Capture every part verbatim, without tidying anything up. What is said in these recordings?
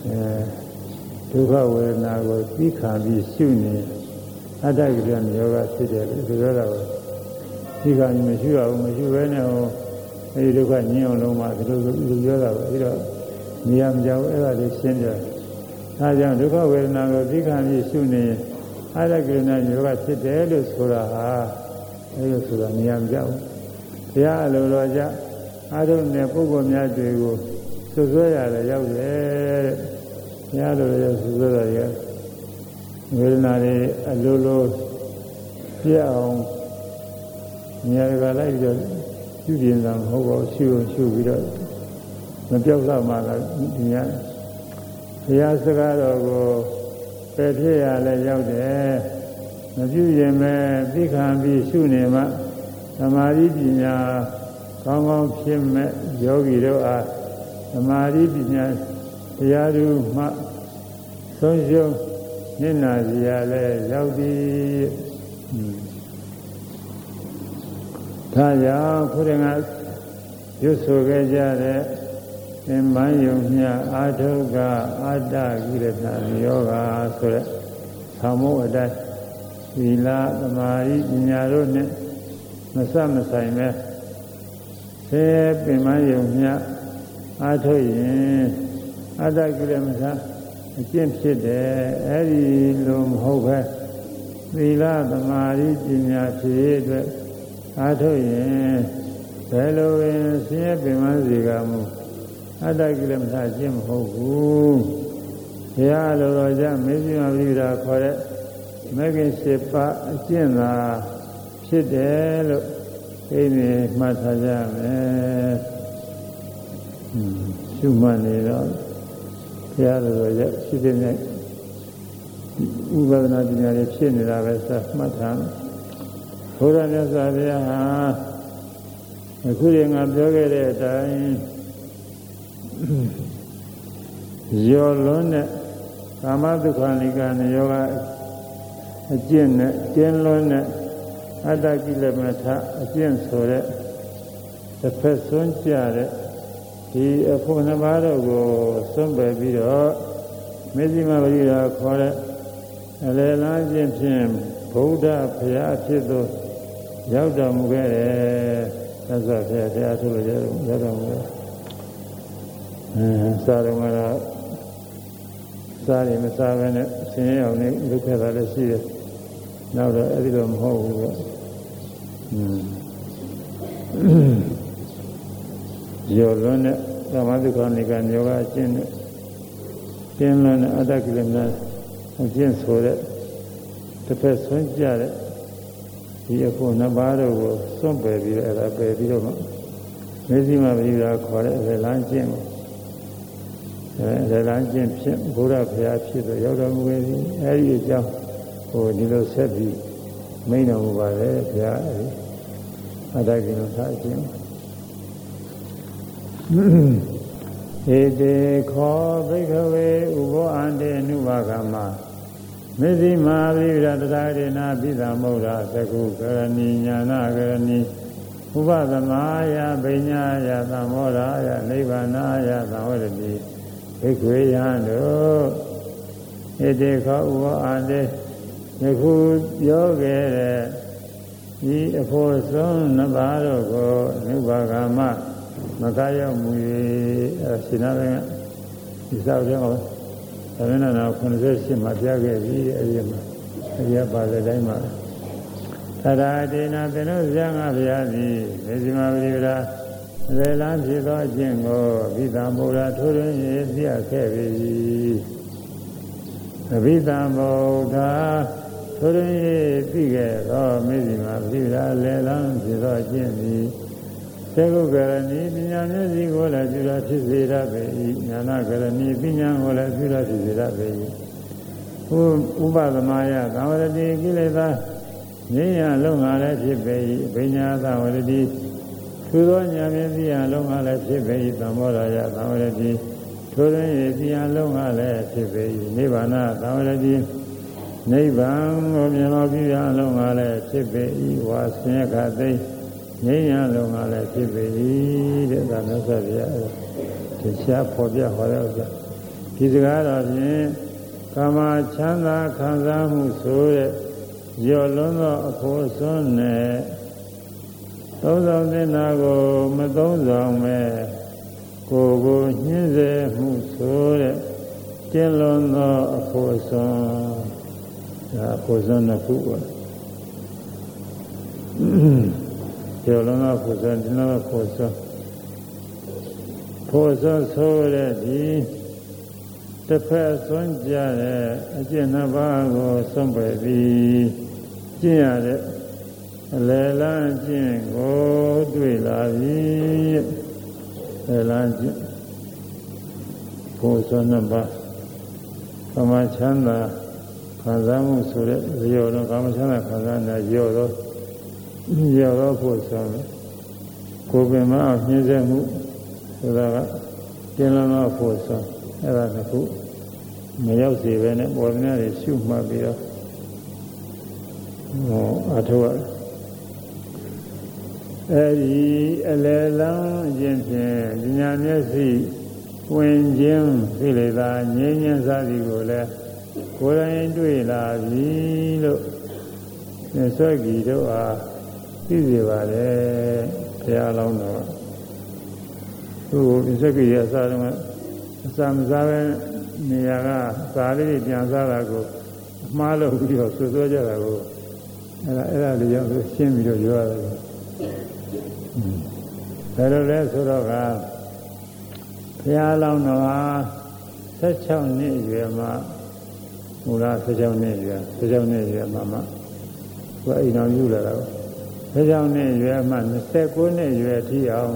ဒုက္ခဝေဒနာကိုသိခံပြီးရှုနေအတ္တကိရိယောဂဖြစ်တယ်လို့ဆိုတော့သိခံပြီးမရှိရဘူးမရှိဘဲနဲ့ဟိုအဲဒီဒုက္ခညင်းအောင်လုံးမှဒီလိုလိုပြောတာပဲပြီးတော့နေရာမကြောက်အဲ့ဒါလေးရှင်းပြဒါကြောင့်ဒုက္ခဝေဒနာကိုသိခံပြီးရှုနေအတ္တကိရိယောဂဖြစ်တယ်လို့ဆိုတာဟာအဲ့လိုဆိုတာနေရာမကြောက်ဘုရားအလိုတော်ကြအားထုတ်တဲ့ပုဂ္ဂိုလ်များတွေကိုဆွဆွဲရတယ်ရောက်တယ်တဲ့ဘုရားလိုရဆွဆွဲရတယ်ဝေဒနာတွေအလိုလိုပြအောင်နေရာကလိုက်ပြီးတော့ပြုပြင်တာမဟုတ်ပါဘူးရှုရှုပြီးတော့မပြောက်တော့မှလည်းဒီညဘုရားစကားတော်ကိုပယ်ဖြစ်ရလဲရောက်တယ်မပြုရင်မဲ့သိခံပြီးရှုနေမှသမာဓိပညာကောင်းကောင်းဖြစ်မဲ့ယောဂီတို့အားသမာဓိပညာတရားသူမှဆုံးရှုံးနိနာစီရလဲရောက်သည်ဒါကြောင့်ခုတည်းကရွတ်ဆိုခဲ့ကြတဲ့သင်္မယုံမြအာထုကအတ္တကိရဏယောဂဆိုတဲ့သံမောအတိုင်းသီလသမာဓိပညာတို့နဲ့မဆမဆိုင်ပဲသေပင်မယုံမြအာထုရင်အတ္တကိရမသာအကျင့်ဖြစ်တယ်အဲဒီလိုမဟုတ်ပဲသီလသမာဓိပညာဖြစ်အတွက်အားထုတ်ရင်ဘယ်လိုပင်ဆင်းရဲပင်မစီကမူအတ္တကိလမသာကျင့်မဟုတ်ဘူးဘုရားလိုတော်ကြမေဇိမပရိဒါခေါ်တဲ့မဂ္ဂင်၈ပါးအကျင့်သာဖြစ်တယ်လို့သိနေမှတ်ထားကြမယ်ရှုမှတ်နေတော့ဘုရားလိုတော်ကြရှိတဲ့မြတ်ဥပဒနာပညာတွေဖြစ်နေတာပဲစမှတ်ထားဘုရားမြတ်စွာဘုရားဟာအခုရင်ငါပြောခဲ့တဲ့အတိုင်းရောလွန်းတဲ့ကာမဒုက္ခနိကနယောဂအကျင့်နဲ့ကျင်းလွန်းတဲ့အတ္တကိလမထအကျင့်ဆိုတဲ့တစ်ဖက်ဆွန်းကြတဲ့ဒီအဖို့နှစ်ပါးတို့ကိုဆွန့်ပယ်ပြီးတော့မေဇိမပရိဒါခေါ်တဲ့အလယ်လမ်းချင်းဖြင့်ဗုဒ္ဓဘုရားဖြစ်သောရောက်တော်မူခဲ့တယ်သစ္စာဘုရားတရားထုတ်လို့ရောက်တော်မူတယ်အဲစာတော်ကတော့စာရင်မစားဘဲနဲ့ဆင်းရဲအောင်နေလုပ်ခဲ့တာလည်းရှိတယ်နောက်တော့အဲ့ဒီလိုမဟုတ်ဘူးကရောလွန်းတဲ့ကာမဒုက္ခနိကယောဂအကျင့်နဲ့ကျင်းလွန်းတဲ့အတ္တကိလမအကျင့်ဆိုတဲ့တစ်ဖက်ဆွန့်ကြတဲ့ဒီအဖို့နှစ်ပါးတို့ကိုစွန့်ပယ်ပြီးတော့အဲ့ဒါပယ်ပြီးတော့မှမေဇိမပရိဒါခေါ်တဲ့ဇေလန်းကျင့်ကိုအဲဇေလန်းကျင့်ဖြင့်ဘုရားဘုရားဖြစ်တော့ရောက်တော်မူခဲ့ပြီအဲ့ဒီအကြောင်းဟိုဒီလိုဆက်ပြီးမိန့်တော်မူပါလေဘုရားအဲ့ဒီအတ္တကိလေသာအကျင့်ဧတေခောဘိက္ခဝေဥဘောအန္တေအနုဘာဂမမေဇိမာပရိဒါတထာဒေနာပိသမုဒ္ဒသကုကရဏီညာနာကရဏီဥပသမယဗိညာယသမောရာယနိဗ္ဗာနာယသံဝရတိဘိက္ခွေယံတို့ဧတေခောဥဘောအန္တေယခုပြောခဲ့တဲ့ဒီအဖို့ဆုံးနှစ်ပါးတို့ကိုအနုဘာဂမမကရောက်မူ၍အဲရှင်နာပဲဒီစောက်တဲ့ဟောသမဏနာခုနှစ်ရှစ်မှာပြခဲ့ပြီအဲဒီမှာအဲဒီပါတဲ့တိုင်းမှာသရဒေနာသင်တို့ဇာငါဘုရားသည်မေဇိမပရိဒါရေလန်းဖြစ်သောအကျင့်ကိုဘိသမုဒ္ဒထိုးရင်းရပြခဲ့ပြီအဘိသမုဒ္ဒထိုးရင်းရပြခဲ့သောမေဇိမပရိဒါရေလန်းဖြစ်သောအကျင့်သည်သေကုကရဏီပညာမျက်စိကိုလည်းပြုတာဖြစ်စေရပေ၏ညာနာကရဏီပညာကိုလည်းပြုတာဖြစ်စေရပေ၏ဥပသမယသံဝရတိကိလေသာဉာဏ်ရလုံးငါလည်းဖြစ်ပေ၏ပညာသံဝရတိသူသောဉာဏ်မျက်စိရလုံးငါလည်းဖြစ်ပေ၏သံမောရယသံဝရတိထိုတွင်၏ပညာလုံးငါလည်းဖြစ်ပေ၏နိဗ္ဗာန်သံဝရတိနိဗ္ဗာန်ကိုမြင်တော်ပြုရလုံးငါလည်းဖြစ်ပေ၏ဝါဆင်းရဲခသိငြိမ်းရလုံးကလည်းဖြစ်ပေ၏တဲ့ဒါမြတ်စွာဘုရားတရားဖော်ပြဟောတဲ့ဥစ္စာဒီစကားတော်ဖြင့်ကာမချမ်းသာခံစားမှုဆိုတဲ့ရော်လွန်းသောအဖို့စွန်းနဲ့သုံးဆောင်တဲ့နာကိုမသုံးဆောင်မဲ့ကိုယ်ကိုညှင်းဆဲမှုဆိုတဲ့ကျဉ်းလွန်သောအဖို့စွန်းဒါအဖို့စွန်းနှစ်ခုပါရော်လွန်းသောအဖို့စွန်းကျဉ်းလွန်သောအဖို့စွန်းဖို့စွန်းဆိုတဲ့ဒီတစ်ဖက်ဆွမ်းကြတဲ့အကျင့်နှစ်ပါးကိုဆွံ့ပယ်ပြီးကျင့်ရတဲ့အလယ်လန်းကျင့်ကိုတွေ့လာပြီအလယ်လန်းကျင့်ဖို့ဆွမ်းနှစ်ပါးကာမချမ်းသာခံစားမှုဆိုတဲ့ရောတော့ကာမချမ်းသာခံစားနေရောတော့ရောတော့ဖို့ဆွမ်းကိုယ်ပင်မအောင်နှိမ့်ဆက်မှုဆိုတာကကျင့်လာတော့ဖို့ဆွမ်းအဲ့ဒါကခုမရောက်စေပဲနဲ့ပေါ်များတွေရှုမှတ်ပြီးတော့ဟောအထောက်အဲဒီအလယ်လန်းခြင်းဖြင့်ဉာဏ်မျက်စိဝင်ခြင်းသိလေသာငြိမ်းချမ်းစားသည်ကိုလည်းကိုယ်တိုင်တွေ့လာပြီလို့သစ္စာကြီးတို့အားသိစေပါတယ်ဘုရားလောင်းတော်သူသစ္စာကြီးရဲ့အစားတော့အစာမစားပဲနေရာကစားလေးပြန်စားတာကိုအမှားလို့ပြီးတော့ဆွဆွကြတာကိုအဲ့ဒါအဲ့ဒါလေးကြောင့်ရှင်းပြီးတော့ပြောရတယ်ဘယ်လိုလဲဆိုတော့ကဘုရားလောင်းတော်ဟာဆက်၆နှစ်အရွယ်မှာမူလားဆက်၆နှစ်အရွယ်ဆက်၆နှစ်အရွယ်မှာမှသူအိမ်တော်ယူလာတာကိုဆက်၆နှစ်အရွယ်မှာ၂၉နှစ်အရွယ်ထိအောင်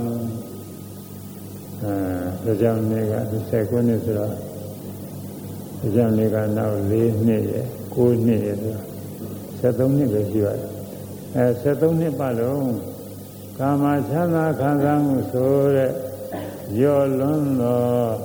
အဲဒါကြောင့်နေက၂၉နှစ်ဆိုတော့ဒါကြောင့်နေကနောက်၄နှစ်ရယ်၉နှစ်ရယ်ဆိုတော့၁၃နှစ်ပဲရှိပါတယ်အဲ၁၃နှစ်ပတ်လုံးကာမချမ်းသာခံစားမှုဆိုတဲ့ရောလွန်းသော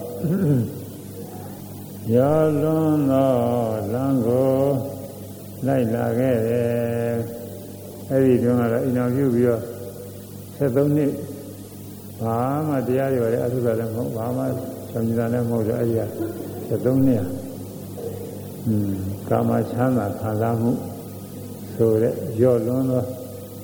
ရောလွန်းသောလမ်းကိုလိုက်လာခဲ့တယ်အဲဒီတုန်းကတော့အိမ်တော်ပြုပြီးတော့၁၃နှစ်ဘာမှတရားတွေလည်းအထုတာလည်းမဟုတ်ဘာမှဆောင်ကြတာလည်းမဟုတ်တော့အဲဒီက၁၃နှစ်อืมကာမချမ်းသာခံစားမှုဆိုတဲ့ရောလွန်းသော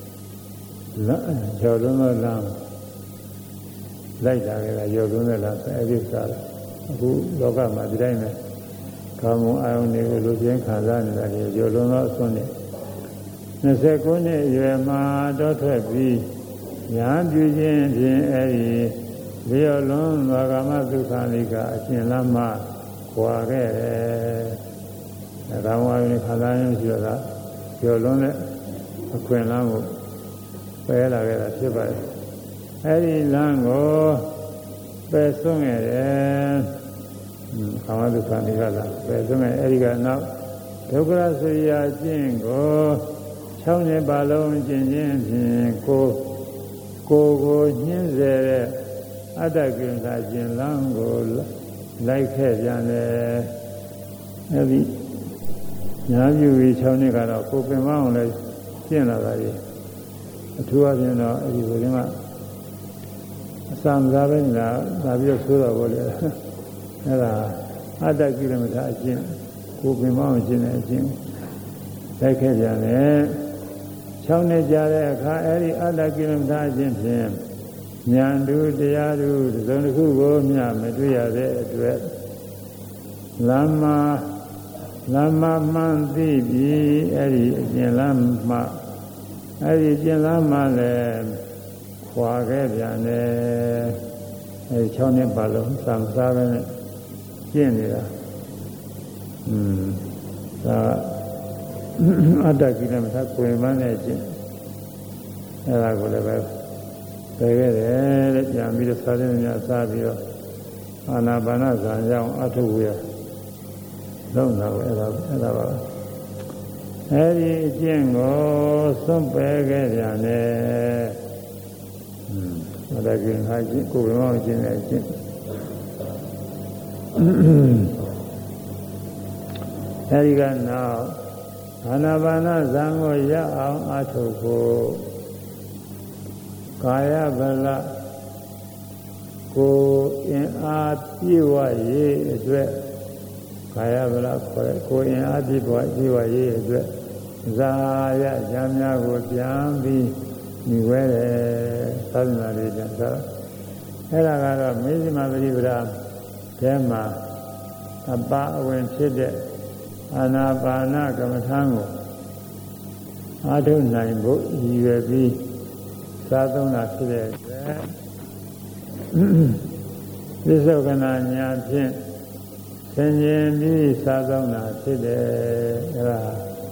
ရောလွန်းသောလမ်းလိုက်လာခဲ့တာရောလွန်းတဲ့လမ်းဆိုအဲဒီစားအခုလောကမှာဒီတိုင်းပဲကာမအာယုန်တွေကိုလူချင်းခံစားနေတာတွေရောလွန်းသောအစွန်းနဲ့၂၉နှစ်အရွယ်မှာတော့ထွက်ပြီးညာပြုခြင်းဖြင့်အဲဒီလျော်လွန်းသောကာမဒုက္ခလိကအရှင်လမ်းမှခွာခဲ့တယ်။ကာမဝါယုန်ခံစားရင်းရှိတော့ကလျော်လွန်းတဲ့အခွင့်အလမ်းကိုပယ်လာခဲ့တာဖြစ်ပါတယ်။အဲဒီလမ်းကိုပယ်ဆွံ့ခဲ့တယ်။ကာမဒုက္ခလိကလာပယ်ဆွံ့ခဲ့အဲဒီကနောက်ဒုက္ခရစရိယာကျင့်ကို၆နှစ်ပါလုံးကျင့်ခြင်းဖြင့်ကိုကိုယ်ကိုညှင်းဆဲတဲ့အတ္တကိလေသာကျင်လန်းကိုလိုက်ခဲ့ပြန်တယ်အဲဒီညာပြုပြီး၆နှစ်ကတော့ကိုယ်ပင်မအောင်လဲကျင့်လာတာကြီးအထူးအပြင်တော့အဲဒီကိုယ်ကအစံစားပဲလားဒါပြီးတော့ဆိုတော့ဘောလေအဲဒါအတ္တကိလေသာအကျင့်ကိုယ်ပင်မအောင်ကျင့်တဲ့အကျင့်လိုက်ခဲ့ပြန်တယ်၆နှစ်ကြာတဲ့အခါအဲဒီအတ္တကိလေသာအကျင့်ဖြင့်ဉာဏ်တူတရားတူသုံးတစ်ခုကိုမျှမတွေ့ရတဲ့အတွက်လမ်းမှာလမ်းမှာမှန်သိပြီးအဲဒီအကျဉ်းလမ်းမှာအဲဒီအကျဉ်းလမ်းမှာလည်းခွာခဲ့ပြန်တယ်အဲဒီ၆နှစ်ပါလုံးစံစားပဲနဲ့ကျင့်နေတာอืมဒါအတ္တကိလေသာကိုယ်မှန်းနဲ့ကျင့်အဲဒါကိုလည်းပဲပယ်ခဲ့တယ်တဲ့ပြန်ပြီးတော့စားတဲ့ညစားပြီးတော့အာနာပါနဇာကြောင့်အထုဝေလုံးတာပဲအဲ့ဒါအဲ့ဒါပါအဲ့ဒီအကျင့်ကိုစွန့်ပယ်ခဲ့ပြန်တယ်อืมဒါကရင်ဟာကျင့်ကိုယ်ဘယ်မှာကျင့်တဲ့အကျင့်အဲ့ဒီကနောက်အာနာပါနဇာကိုရအောင်အထုဖို့ကာယဗလကိုအင်အားပြည့်ဝရေးအတွက်ကာယဗလာခေါ်တဲ့ကိုအင်အားပြည့်ဝပြည့်ဝရေးအတွက်ဇာယဉာဏ်များကိုပြန်ပြီးညီဝဲတယ်သာသနာ့ရေးပြန်ဆိုအဲ့ဒါကတော့မေဇိမာပရိပဒထဲမှာအပါအဝင်ဖြစ်တဲ့အာနာပါနကမ္မထာကိုအားထုတ်နိုင်ဖို့ရည်ရွယ်ပြီးသာသုံးတာဖြစ်တဲ့အတွက်သစ္ဆုတ်ကနာညာဖြင့်ဆင်ခြင်ပြီးသာသုံးတာဖြစ်တယ်အဲ့ဒါ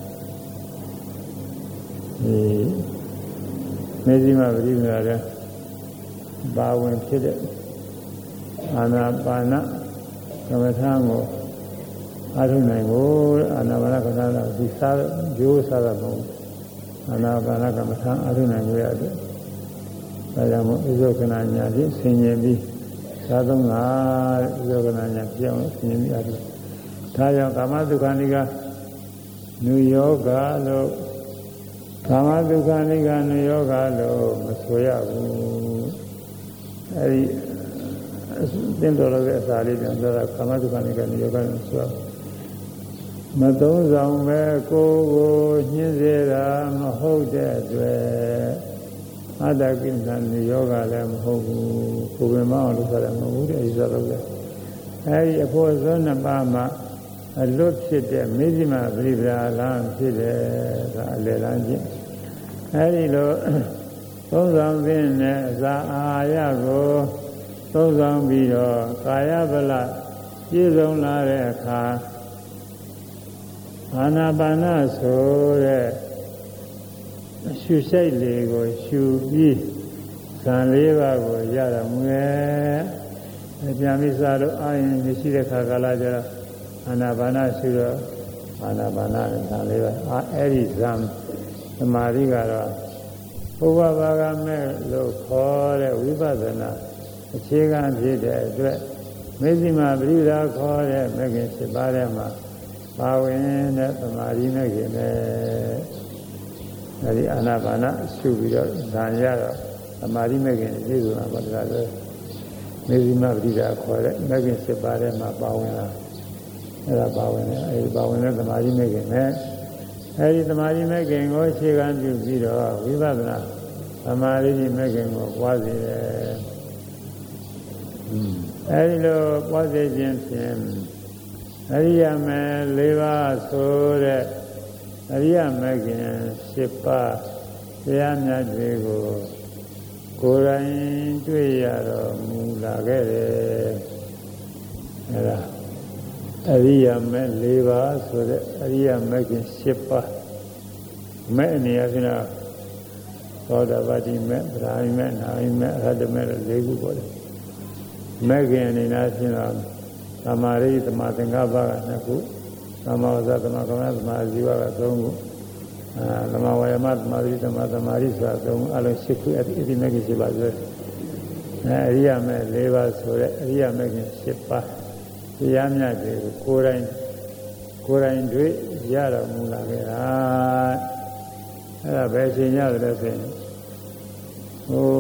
ဒီမေဇိမပရိပဒါရဲ့ဘာဝင်ဖြစ်တဲ့အာနာပါနကမ္မထာကိုအားထုတ်နိုင်ဖို့အာနာပါနကမ္မထာကဒီစားရိုးစားတာမဟုတ်အာနာပါနကမ္မထာအားထုတ်နိုင်ရတဲ့ဒါကြောင့်မို့ဥဇောကနာညာဖြင့်ဆင်ခြင်ပြီးသာသုံးတာဥဇောကနာညာပြောင်းဆင်ခြင်ပြီးအားထုတ်ဒါကြောင့်ကာမဒုက္ခနိကနုယောဂလို့ကာမဒုက္ခနိကနုယောဂလို့မဆိုရဘူးအဲဒီသင်တော်တဲ့အစာလေးပြန်ပြောတာကာမဒုက္ခနိကနုယောဂလို့ဆိုရမသုံးဆောင်ပဲကိုယ်ကိုညှင်းစေတာမဟုတ်တဲ့အတွက်အတ္တကိစ္စနုယောဂလည်းမဟုတ်ဘူးကိုယ်ပင်မအောင်လုပ်ရတယ်မဟုတ်ဘူးတဲ့အဲဒီဆိုတော့အဲဒီအဖို့စွန်းနှစ်ပါးမှာအလွတ်ဖြစ်တဲ့မေဇိမပရိပဒါလမ်းဖြစ်တယ်ဒါအလယ်လမ်းချင်းအဲဒီလိုသုံးဆောင်ခြင်းနဲ့အစာအာဟာရကိုသုံးဆောင်ပြီးတော့ကာယဗလပြည့်စုံလာတဲ့အခါအာနာပါနဆိုတဲ့ရှုစိတ်လေးကိုရှုပြီးဇံလေးပါးကိုရတော်မူရဲ့အပြန်မိစားလို့အာရင်မရှိတဲ့ခါကာလကျတော့အာနာပါနရှုတော့အာနာပါနနဲ့ဇံလေးပါးအာအဲ့ဒီဇံသမာဓိကတော့ဘုရားဘာကမဲ့လို့ခေါ်တဲ့ဝိပဿနာအခြေခံဖြစ်တဲ့အတွက်မေဇိမာပရိပဒါခေါ်တဲ့မဂ္ဂင်၈ပါးထဲမှာပါဝင်တဲ့သမာဓိမဂ္ဂင်နဲ့အဲဒီအာနာပါနရှုပြီးတော့ဇာရတော့သမာဓိမဂ္ဂင်ပြည့်စုံတာပေါ့ဒါလည်းမေဇိမာပရိပဒါခေါ်တဲ့မဂ္ဂင်၈ပါးထဲမှာပါဝင်တာအဲဒါပါဝင်တယ်အဲဒီပါဝင်တဲ့သမာဓိမဂ္ဂင်နဲ့အဲဒီသမာဓိမဂ္ဂင်ကိုအခြေခံပြုပြီးတော့ဝိပဿနာသမာဓိမဂ္ဂင်ကိုပွားစေတယ်အဲဒီလိုပွားစေခြင်းဖြင့်အရိယာမေ၄ပါးဆိုတဲ့အရိယာမဂ္ဂင်၈ပါးတရားမြတ်တွေကိုကိုယ်တိုင်တွေ့ရတော်မူလာခဲ့တယ်အဲဒါအရိယာမေ၄ပါးဆိုတဲ့အရိယာမဂ္ဂင်၈ပါးမဲ့အနေအချင်းတော့သောတာပတိမဲ့ဗရာဟိမဲ့နာဟိမဲ့အရဟတမဲ့၄ခုပေါ့လေမဂ္ဂင်အနေနဲ့ချင်းတော့သမာဓိသမာသင်္ကပ္ပကနှစ်ခုသမာဝဇ္ဇသမာကမ္မသမာဇီဝကသုံးခုအာသမာဝါယမသမာဓိသမာသမာဓိဆိုတာသုံးခုအလုံး၈ခုအဲ့ဒီမဂ္ဂင်၈ပါးဆိုအဲအရိယာမဲ့၄ပါးဆိုတဲ့အရိယာမဂ္ဂင်၈ပါးတရားမြတ်တွေကိုကိုယ်တိုင်ကိုယ်တိုင်တွေ့ရတော်မူလာခဲ့တာအဲ့ဒါပဲအချိန်ရတယ်လို့ဆိုရင်ဟို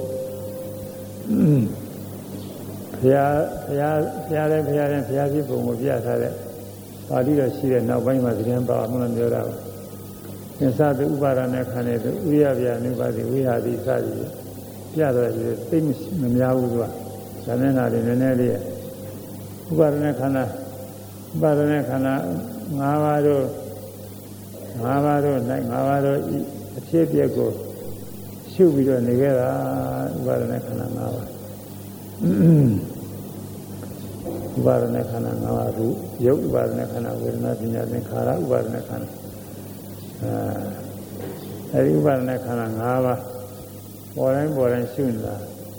ဘုရားဘုရားဘုရားလည်းဘုရားလည်းဘုရားဖြစ်ပုံကိုပြထားတဲ့ပါဠိတော်ရှိတဲ့နောက်ပိုင်းမှာသတင်းပါမှန်းပြောတာပါသင်္သတုဥပါဒနဲ့ခံတဲ့သူဥရဗျာနုပါတိဝိဟာတိစသည်ပြတော့ဒီသိမများဘူးသူကဇာမျက်နှာတွေနည်းနည်းလေးဥပါဒနဲ့ခန္ဓာဥပါဒနဲ့ခန္ဓာ၅ပါးတို့၅ပါးတို့၌၅ပါးတို့အဖြစ်အပျက်ကိုရှုပြီးတော့နေခဲ့တာဥပါဒနဲ့ခန္ဓာ၅ပါးဥပါဒနဲ့ခန္ဓာ၅ပါးတို့ရုပ်ဥပါဒနဲ့ခန္ဓာဝေဒနာပညာသင်္ခါရဥပါဒနဲ့ခန္ဓာအဲဒီဥပါဒနဲ့ခန္ဓာ၅ပါးပေါ်တိုင်းပေါ်တိုင်းရှုနေတာ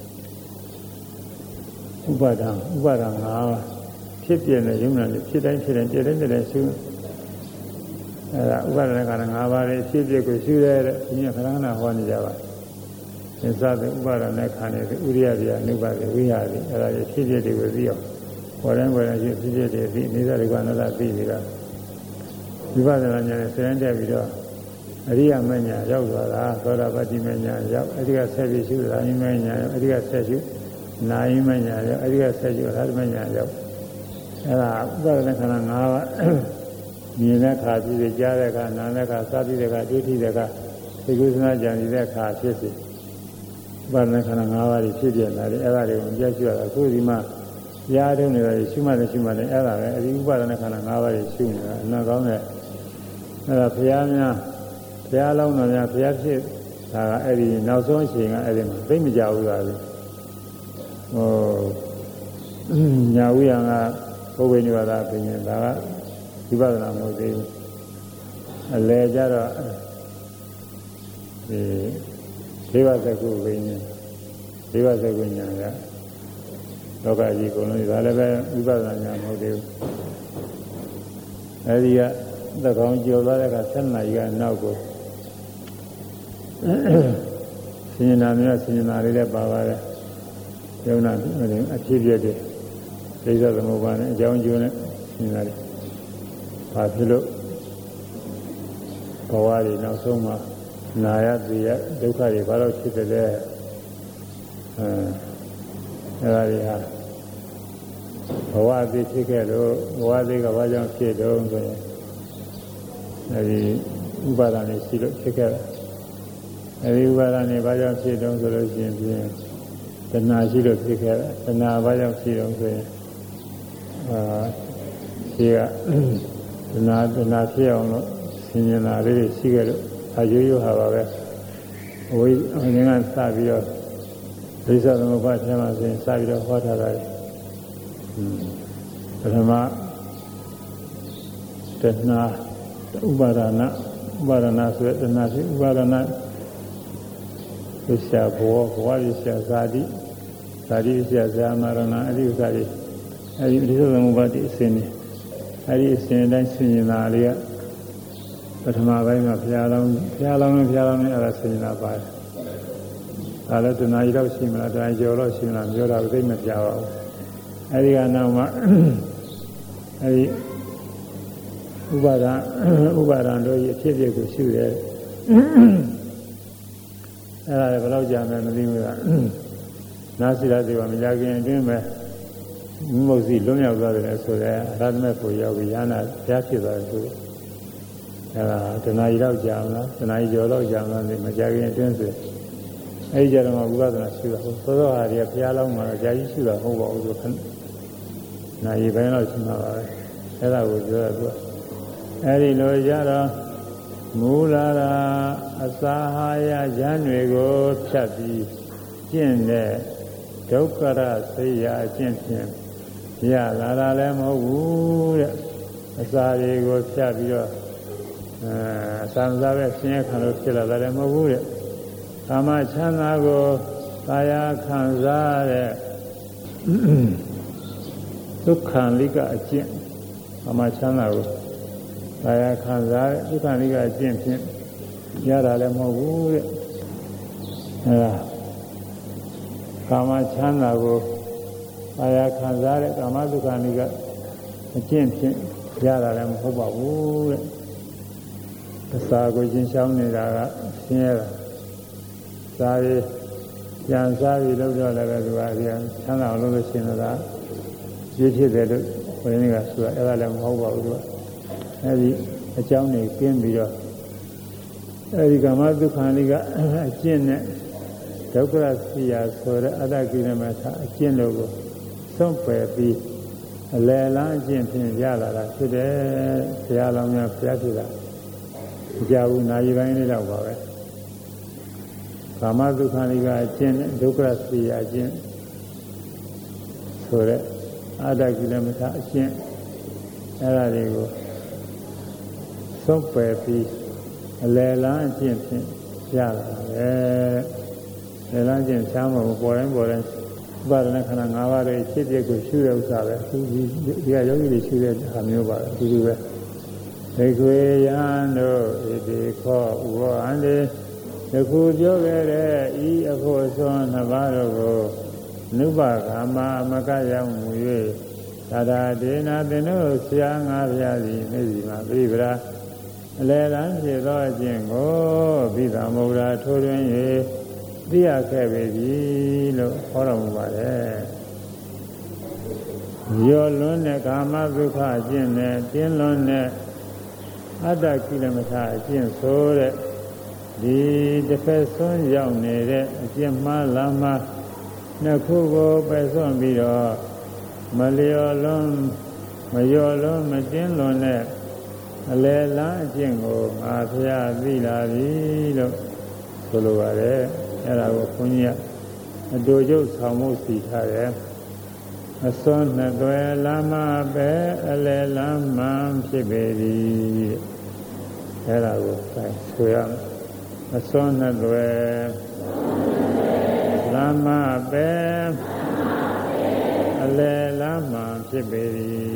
ဥပါဒံဥပါဒံ၅ပါးဖြစ်ပြနေရုံနဲ့ဖြစ်တိုင်းဖြစ်တိုင်းပြတိုင်းပြတိုင်းရှုအဲဒါဥပါဒနဲ့ခန္ဓာ၅ပါးရဲ့ဖြစ်ပြကိုရှုရတဲ့ဒီနေ့ခဏခဏဟောနေကြပါသစ္စာတဲ့ဥပါဒနဲ့ခန္ဓာရဲ့ဥရိယပြအနုပါဒဝိဟာတိအဲဒါရဲ့ဖြစ်ပြတွေကိုသိအောင်ပေါ်တိုင်းပေါ်တိုင်းရှုဖြစ်ပြတွေသိနေသတွေကနတသိပြီးတော့ဝိပဿနာဉာဏ်နဲ့ဆင်းရဲပြီးတော့အရိယာမဉ္ဇဏ်ရောက်သွားတာသောတာပတိမဉ္ဇဏ်ရောက်အဲဒီကဆက်ပြီးရှုတာအနိမဉ္ဇဏ်ရောက်အဲဒီကဆက်ရှုနာယိမညာရောက်အဲဒီကဆက်ကျော်ဓာတ်မညာရောက်အဲ့ဒါဥပါဒနာခန္ဓာ၅ပါးမြင်တဲ့အခါပြီးပြီးကြားတဲ့အခါနားတဲ့အခါစားပြီးတဲ့အခါတွေ့ထိတဲ့အခါသိကုသနာကြံနေတဲ့အခါဖြစ်စီဥပါဒနာခန္ဓာ၅ပါးကြီးဖြစ်ပြလာတယ်အဲ့ဒါတွေကိုကြည့်ကြည့်ရတာအခုဒီမှာရားတုံးနေတာရှုမှတ်တယ်ရှုမှတ်တယ်အဲ့ဒါပဲအဲဒီဥပါဒနာခန္ဓာ၅ပါးကြီးရှုနေတာအနာကောင်းတဲ့အဲ့ဒါဘုရားများဘုရားလုံးတော်များဘုရားဖြစ်ဒါကအဲ့ဒီနောက်ဆုံးအချိန်ကအဲ့ဒီမှာသိမကြဘူးလားဟိုညာဝိယံကဘုဝေနိဝါဒပင်ဒါကဝိပဿနာမဟုတ်သေးဘူးအလဲကြတော့ဒီဒေဝသကုပင်ဒေဝသကုညာကလောကကြီးကုန်လို့ဒါလည်းပဲဝိပဿနာညာမဟုတ်သေးဘူးအဲဒီကသက္ကောင်ကျော်သွားတဲ့အခါဆက်နာကြီးကနောက်ကိုဆင်ញနာမျိုးဆင်ញနာလေးလည်းပါပါတယ်ယုံနာအဖြစ်ပြတဲ့ဒိဋ္ဌသမုပ္ပါဒ်နဲ့အကြောင်းကျိုးနဲ့ဆင်ញနာတယ်ဘာဖြစ်လို့ဘဝတွေနောက်ဆုံးမှာနာရသေရဒုက္ခတွေဘာလို့ဖြစ်တယ်လဲအဲအဲ့ဒါတွေဟာဘဝအသေးဖြစ်ခဲ့လို့ဘဝသေးကဘာကြောင့်ဖြစ်တော့ဆိုရင်အဲဒီဥပါဒဏ်တွေရှိလို့ဖြစ်ခဲ့တယ်အဲဒီဥပါဒဏ်တွေဘာကြောင့်ဖြစ်တော့ဆိုလို့ရှိရင်ပြင်တဏှာရှိလို့ဖြစ်ခဲ့တယ်တဏှာဘာကြောင့်ဖြစ်တော့ဆိုရင်အာရှိကတဏှာတဏှာဖြစ်အောင်လို့ဆင်ញင်တာလေးတွေရှိခဲ့လို့အရိုးရိုးဟာပါပဲဝိအင်းကစပြီးတော့ဒိဋ္ဌသမုပ္ပါဒ်ထဲမှာဆိုရင်စပြီးတော့ဟောထားတာလေပထမတဏှာဥပါဒနာဥပါဒနာဆိုတဲ့တဏှာရှိဥပါဒနာသစ္စာဘောဘဝသစ္စာဇာတိဇာတိသစ္စာဇာမရဏအရိဥစ္စာတွေအဲဒီဒိဋ္ဌသမုပ္ပါဒ်အစဉ်နေအဲဒီအစဉ်တိုင်းဆင်ញင်တာလေးကပထမပိုင်းမှာဘုရားလောင်းဘုရားလောင်းနဲ့ဘုရားလောင်းနဲ့အဲ့ဒါဆင်ញင်တာပါတယ်ဒါလည်းတဏှာကြီးတော့ရှိမလားတဏှာကျော်တော့ရှိမလားပြောတာသိမပြပါဘူးအဲဒီကနောက်မှာအဲဒီဥပါဒဥပါဒံတို့ရဲ့အဖြစ်အပျက်ကိုရှုရဲအဲ့ဒါလည်းဘယ်တော့ကြာမယ်မသိဘူးကနာစီရသေးပါမကြခင်အတွင်းပဲမုတ်စီလွံ့ရောက်သွားတယ်ဆိုတော့အရဟတမေဖို့ရောက်ပြီးရဟနာကြားဖြစ်သွားတယ်ဆိုတော့အဲ့ဒါတဏှာကြီးတော့ကြာမလားတဏှာကြီးကျော်တော့ကြာမလားမကြခင်အတွင်းဆိုအဲဒီကြတော့ဝိပဿနာရှုတာဟုတ်သောသောဟာတွေကဘုရားလောင်းမှာကြာကြီးရှုတာမဟုတ်ပါဘူးဆိုခဏနာရီပိုင်းတော့ရှုမှာပါပဲအဲ့ဒါကိုပြောတာသူကအဲဒီလိုကြတော့မူလာရာအစာဟာရဉာဏ်တွေကိုဖြတ်ပြီးကျင့်တဲ့ဒုက္ခရစိတ်ရာအကျင့်ဖြင့်ရလာတာလည်းမဟုတ်ဘူးတဲ့အစာတွေကိုဖြတ်ပြီးတော့အဲအစာမစားပဲဆင်းရဲခံလို့ဖြစ်လာတာလည်းမဟုတ်ဘူးတဲ့ကာမချမ်းသာကိုကာယခံစားတဲ့ဒုက္ခလိကအကျင့်ကာမချမ်းသာကိုကာယခံစားတဲ့ဒုက္ခလိကအကျင့်ဖြင့်ရတာလည်းမဟုတ်ဘူးတဲ့အဲဒါကာမချမ်းသာကိုကာယခံစားတဲ့ကာမဒုက္ခလိကအကျင့်ဖြင့်ရတာလည်းမဟုတ်ပါဘူးတဲ့အစာကိုရှင်းရှောင်းနေတာကဆင်းရဲတာစားရကြံစားပြီးလို့တော့လည်းပဲသူကဒီချမ်းသာအောင်လုပ်လို့ရှိရင်တော့ရည်ဖြစ်တယ်လို့ဘုရားကဆိုတာအဲ့ဒါလည်းမဟုတ်ပါဘူးသူကအဲ့ဒီအကြောင်းတွေကျင်းပြီးတော့အဲ့ဒီကာမဒုက္ခလိကအကျင့်နဲ့ဒုက္ခရစီယာဆိုတဲ့အတ္တကိရမထအကျင့်တို့ကိုစွန့်ပယ်ပြီးအလယ်လန်းအကျင့်ဖြင့်ရလာတာဖြစ်တယ်ဘုရားလောင်းများဘုရားဖြစ်တာကြာဘူးနာရီပိုင်းလေးတော့ပါပဲကာမဒုက္ခလိကအကျင့်နဲ့ဒုက္ခရစီယာအကျင့်ဆိုတဲ့အတ္တကိလမထအကျင့်အဲ့ဒါတွေကိုသုတ်ပယ်ပြီးအလယ်လန်းအကျင့်ဖြင့်ရလာတယ်လယ်လန်းအကျင့်ချမ်းမှာပေါ်တိုင်းပေါ်တိုင်းဥပါဒနာခန္ဓာ၅ပါးရဲ့ဖြစ်ပျက်ကိုရှုတဲ့ဥစ္စာပဲဒီဒီကယောဂီတွေရှုတဲ့ဟာမျိုးပါအတူတူပဲသေခွေယံတို့ဣတိခောဥဘောအန္တေတခုပြောခဲ့တဲ့ဤအဖို့ဆွမ်းနှစ်ပါးတို့ကိုနုပကာမမကရောက်မူ၍သာသာဒေနာသင်တို့ဆရာငါးပါးစီမျက်စီမှာပြိပရာအလယ်လန်းဖြစ်သောအကျင့်ကိုဘိသမုဒ္ဒရာထိုးတွင်၍သိရခဲ့ပြီလို့ဟောတော်မူပါတယ်ရောလွန်းတဲ့ကာမဒုက္ခအကျင့်နဲ့တင်းလွန်းတဲ့အတ္တကိလမထာအကျင့်ဆိုတဲ့ဒီတစ်ဖက်ဆွန်းရောက်နေတဲ့အကျင့်မှားလာမှနှစ်ခုကိုပယ်စွန့်ပြီးတော့မလျော်လွန်းမလျော်လွန်းမတင်းလွန်းတဲ့အလယ်လန်းအကျင့်ကိုငါဖျားသိလာပြီလို့ဆိုလိုပါတယ်အဲ့ဒါကိုခွန်ကြီးကအတူကျုပ်ဆောင်မှုစီထားတယ်အစွန်းနှစ်သွယ်လမ်းမှာပဲအလယ်လမ်းမှဖြစ်ပေသည်အဲ့ဒါကိုဆိုရမယ်အစွန်းနှစ်သွယ်လမ်းမှာပဲအလယ်လမ်းမှဖြစ်ပေသည်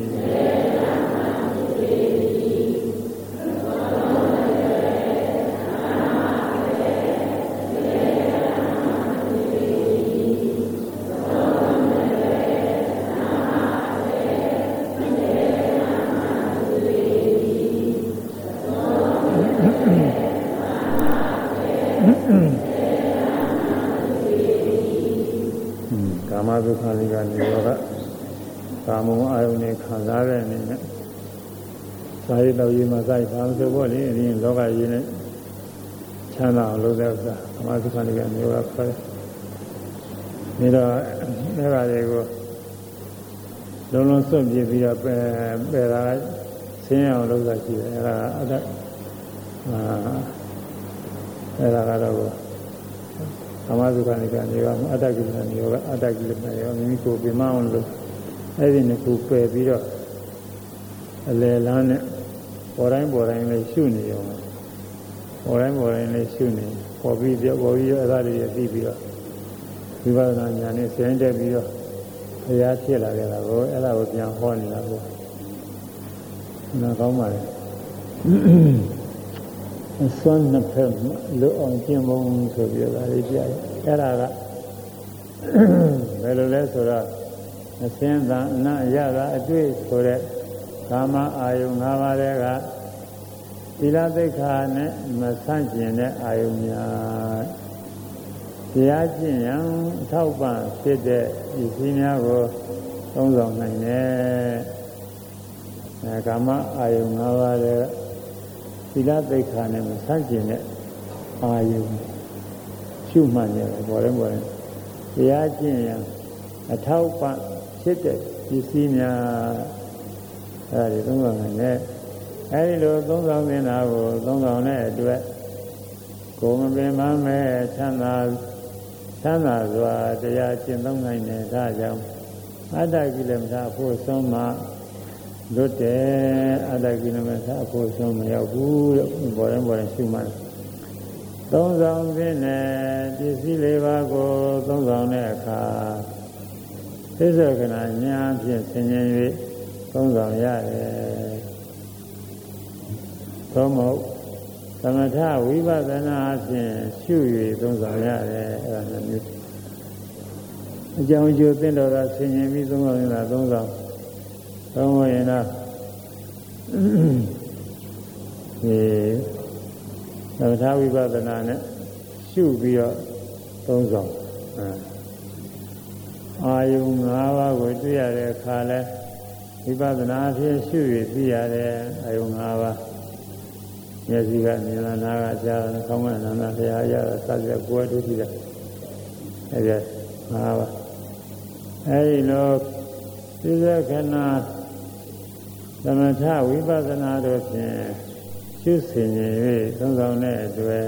ကာမဒုက္ခလေးကနေရောကကာမဂုဏ်အာယုန်နဲ့ခံစားတဲ့အနေနဲ့စာရေးတော်ရေးမှာစိုက်ပါမဆိုပေါ့လေအရင်လောကကြီးနဲ့ချမ်းသာအောင်လုပ်တဲ့ဥစ္စာကာမဒုက္ခလေးကနေရောကခေါ်တယ်ဒါတော့အဲ့ဒါတွေကိုလုံးလုံးစွန့်ပြေးပြီးတော့ပယ်ပယ်တာဆင်းရအောင်လုပ်တာရှိတယ်အဲ့ဒါအတ္တအာအဲ့ဒါကတော့ကာမဒုက္ခနိကနေရောအတ္တကိလေသာနေရောအတ္တကိလေသာရောမိမိကိုပြမအောင်လို့အဲ့ဒီနှစ်ခုပယ်ပြီးတော့အလယ်လန်းနဲ့ပေါ်တိုင်းပေါ်တိုင်းလေးရှုနေရောပေါ်တိုင်းပေါ်တိုင်းလေးရှုနေပေါ်ပြီးပြောပေါ်ပြီးအဲ့ဒါတွေသိပြီးတော့ဝိပဿနာဉာဏ်နဲ့ဆင်းတက်ပြီးတော့ဘုရားဖြစ်လာကြတာကိုအဲ့ဒါကိုပြန်ဟောနေတာကိုနားကောင်းပါလေအစွမ်းနှစ်ဖက်လွတ်အောင်ကျင့်ဖို့ဆိုပြီးတော့ဒါလေးပြရတယ်အဲ့ဒါကဘယ်လိုလဲဆိုတော့အစင်းသာအနအရသာအတွေ့ဆိုတဲ့ကာမအာယု၅ပါးတွေကသီလသိက္ခာနဲ့မဆန့်ကျင်တဲ့အာယုများတရားကျင့်ရန်အထောက်ပံ့ဖြစ်တဲ့ဤစည်းများကိုသုံးဆောင်နိုင်တယ်ကာမအာယု၅ပါးတွေသီလသိက္ခာနဲ့မဆန့်ကျင်တဲ့အာယုရှုမှတ်နေတယ်ပေါ်တယ်ပေါ်တယ်တရားကျင့်ရန်အထောက်ပံ့ဖြစ်တဲ့ပစ္စည်းများအဲဒီသုံးဆောင်နိုင်တယ်အဲဒီလိုသုံးဆောင်နေတာကိုသုံးဆောင်တဲ့အတွက်ကိုယ်မပင်မမဲ့ချမ်းသာချမ်းသာစွာတရားကျင့်သုံးနိုင်တယ်ဒါကြောင့်အတ္တကိလေသာအဖို့ဆုံးမှလွတ်တယ်အတ္တကိလေသာအဖို့ဆုံးမရောက်ဘူးလို့ပေါ်ရင်ပေါ်ရင်ရှုမှတ်သုံးဆောင်ခြင်းနဲ့ပစ္စည်းလေးပါးကိုသုံးဆောင်တဲ့အခါသစ္စာကနာညာဖြင့်ဆင်ញင်၍သုံးဆောင်ရတယ်သို့မဟုတ်သမထဝိပဿနာဖြင့်ရှု၍သုံးဆောင်ရတယ်အဲ့ဒါမျိုးအကြောင်းကျိုးသင်တော်ကဆင်ញင်ပြီးသုံးဆောင်နေတာသုံးဆောင်သုံးဝရင်တော့ဒီသမထဝိပဿနာနဲ့ရှုပြီးတော့သုံးဆောင်အာယုံ၅ပါးကိုတွေ့ရတဲ့အခါလဲဝိပဿနာဖြင့်ရှု၍သိရတဲ့အာယုံ၅ပါးမျက်စိကမြင်လာနာကကြားလာကောင်းကနာနာတရားရတာစသဖြင့်ကိုယ်တို့ကြည့်တာအဲဒီ၅ပါးအဲဒီလိုသိတဲ့ခဏသမထဝိပဿနာတို့ဖြင့်ရှုဆင်ញ၍သုံးဆောင်တဲ့အတွက်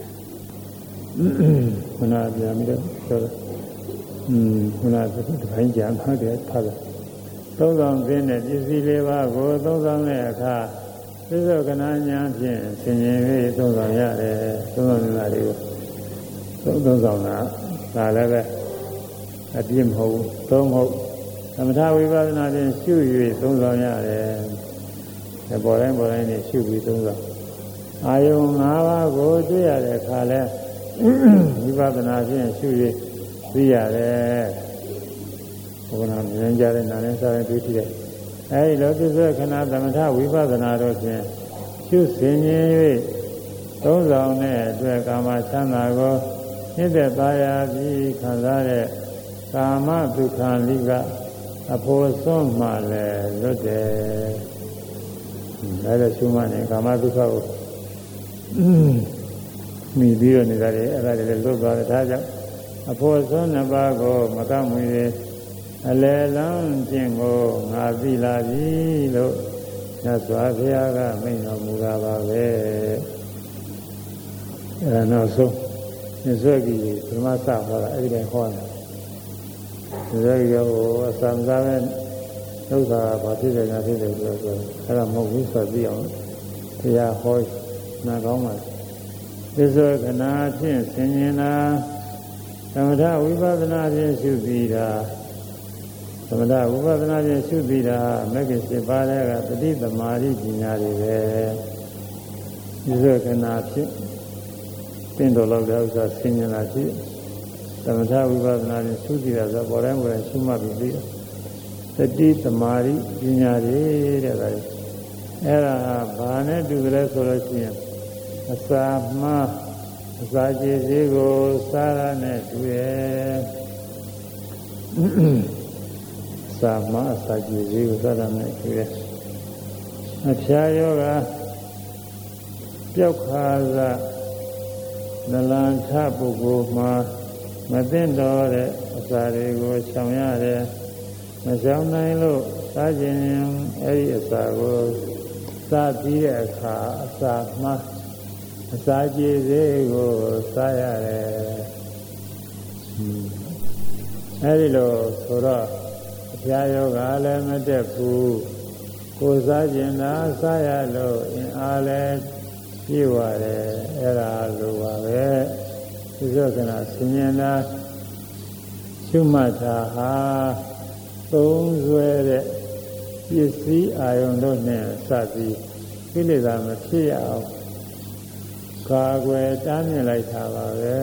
ခုနပြန်ပြီးတော့ဆိုတော့อืมခုနကဒီပိုင်းကြံဟုတ်တယ်ဖတ်တယ်သုံးဆောင်ခြင်းနဲ့ပစ္စည်းလေးပါးကိုသုံးဆောင်တဲ့အခါသစ္စာကနာညာဖြင့်ဆင်ញင်၍သုံးဆောင်ရတယ်သုံးဆောင်နေတာတွေကိုသုံးသုံးဆောင်တာဒါလည်းပဲအပြည့်မဟုတ်ဘူးသုံးမဟုတ်သမထဝိပဿနာဖြင့်ရှု၍သုံးဆောင်ရတယ်ပေါ်တိုင်းပေါ်တိုင်းနဲ့ရှုပြီးသုံးဆောင်အာယုံ၅ပါးကိုတွေ့ရတဲ့အခါလဲဝိပဿနာဖြင့်ရှု၍သိရတယ်ဘုရားမြင်ကြတဲ့နာနဲ့စားရင်တွေ့ရှိတယ်အဲဒီလိုသစ္စာခဏသမထဝိပဿနာတို့ဖြင့်ရှုဆင်ញင်၍သုံးဆောင်တဲ့အတွက်ကာမချမ်းသာကိုနှစ်သက်သာယာပြီးခံစားတဲ့ကာမဒုက္ခလိကအဖို့ဆုံးမှလည်းလွတ်တယ်ဒါလည်းရှုမှတ်နေကာမဒုက္ခကိုမိပြီးတော့နေတာလေအဲ့ဒါတွေလည်းလွတ်သွားတယ်ဒါကြောင့်အဖို့ဆုံးနှစ်ပါးကိုမကမွေအလယ်လန်းခြင်းကိုငါသိလာပြီလို့မြတ်စွာဘုရားကမိန့်တော်မူတာပါပဲအဲ့ဒါနောက်ဆုံးမြတ်စွာဘုရားဓမ္မစဟောတာအဲ့ဒီတိုင်းဟောတာမြတ်စွာဘုရားကိုအစံစားပဲဒုက္ခဘာဖြစ်တယ်ညာဖြစ်တယ်ဆိုတော့အဲ့ဒါမဟုတ်ဘူးဆိုပြီးအောင်ဘုရားဟောနာကောင်းပါသစ္စာကနာဖြင့်ဆင်ញင်တာသမထဝိပဿနာဖြင့်ရှုပြီးတာသမထဝိပဿနာဖြင့်ရှုပြီးတာမဂ္ဂင်၈ပါးကပฏิသမာဓိပညာတွေပဲသစ္စာကနာဖြင့်တင်တော်လောက်တဲ့ဥစ္စာဆင်ញင်တာရှိသမထဝိပဿနာဖြင့်ရှုပြီးတာဆိုပေါ်တိုင်းပေါ်တိုင်းရှုမှတ်ပြီးပြီးသတိသမာဓိပညာတွေတဲ့ဒါအဲ့ဒါဘာနဲ့တူကြလဲဆိုလို့ရှိရင်အစာမအစာကြည်စီကိုစားရနဲ့တူရဲ့စာမအစာကြည်စီကိုစားရနဲ့တူရဲ့အဖျားယောဂပျောက်ခါစနလန်ထပုဂ္ဂိုလ်မှာမသိတော့တဲ့အစာတွေကိုရှောင်ရတယ်မရှောင်နိုင်လို့စားခြင်းအဲ့ဒီအစာကိုစားပြီးတဲ့အခါအစာမှာအစာကြည်စေကိုစားရတယ်အဲဒီလိုဆိုတော့အဖျားယောဂလည်းမတက်ဘူးကိုယ်စားခြင်းသာစားရလို့အင်အားလည်းပြည့်ဝတယ်အဲ့ဒါလိုပါပဲဒီသောကနာဆင်ញင်တာရှုမှတ်တာဟာသုံးဆွဲတဲ့ပစ္စည်းအာယုန်တို့နဲ့စသည်ကိလေသာမဖြစ်ရအောင်ကာကွယ်တားမြစ်လိုက်တာပါပဲ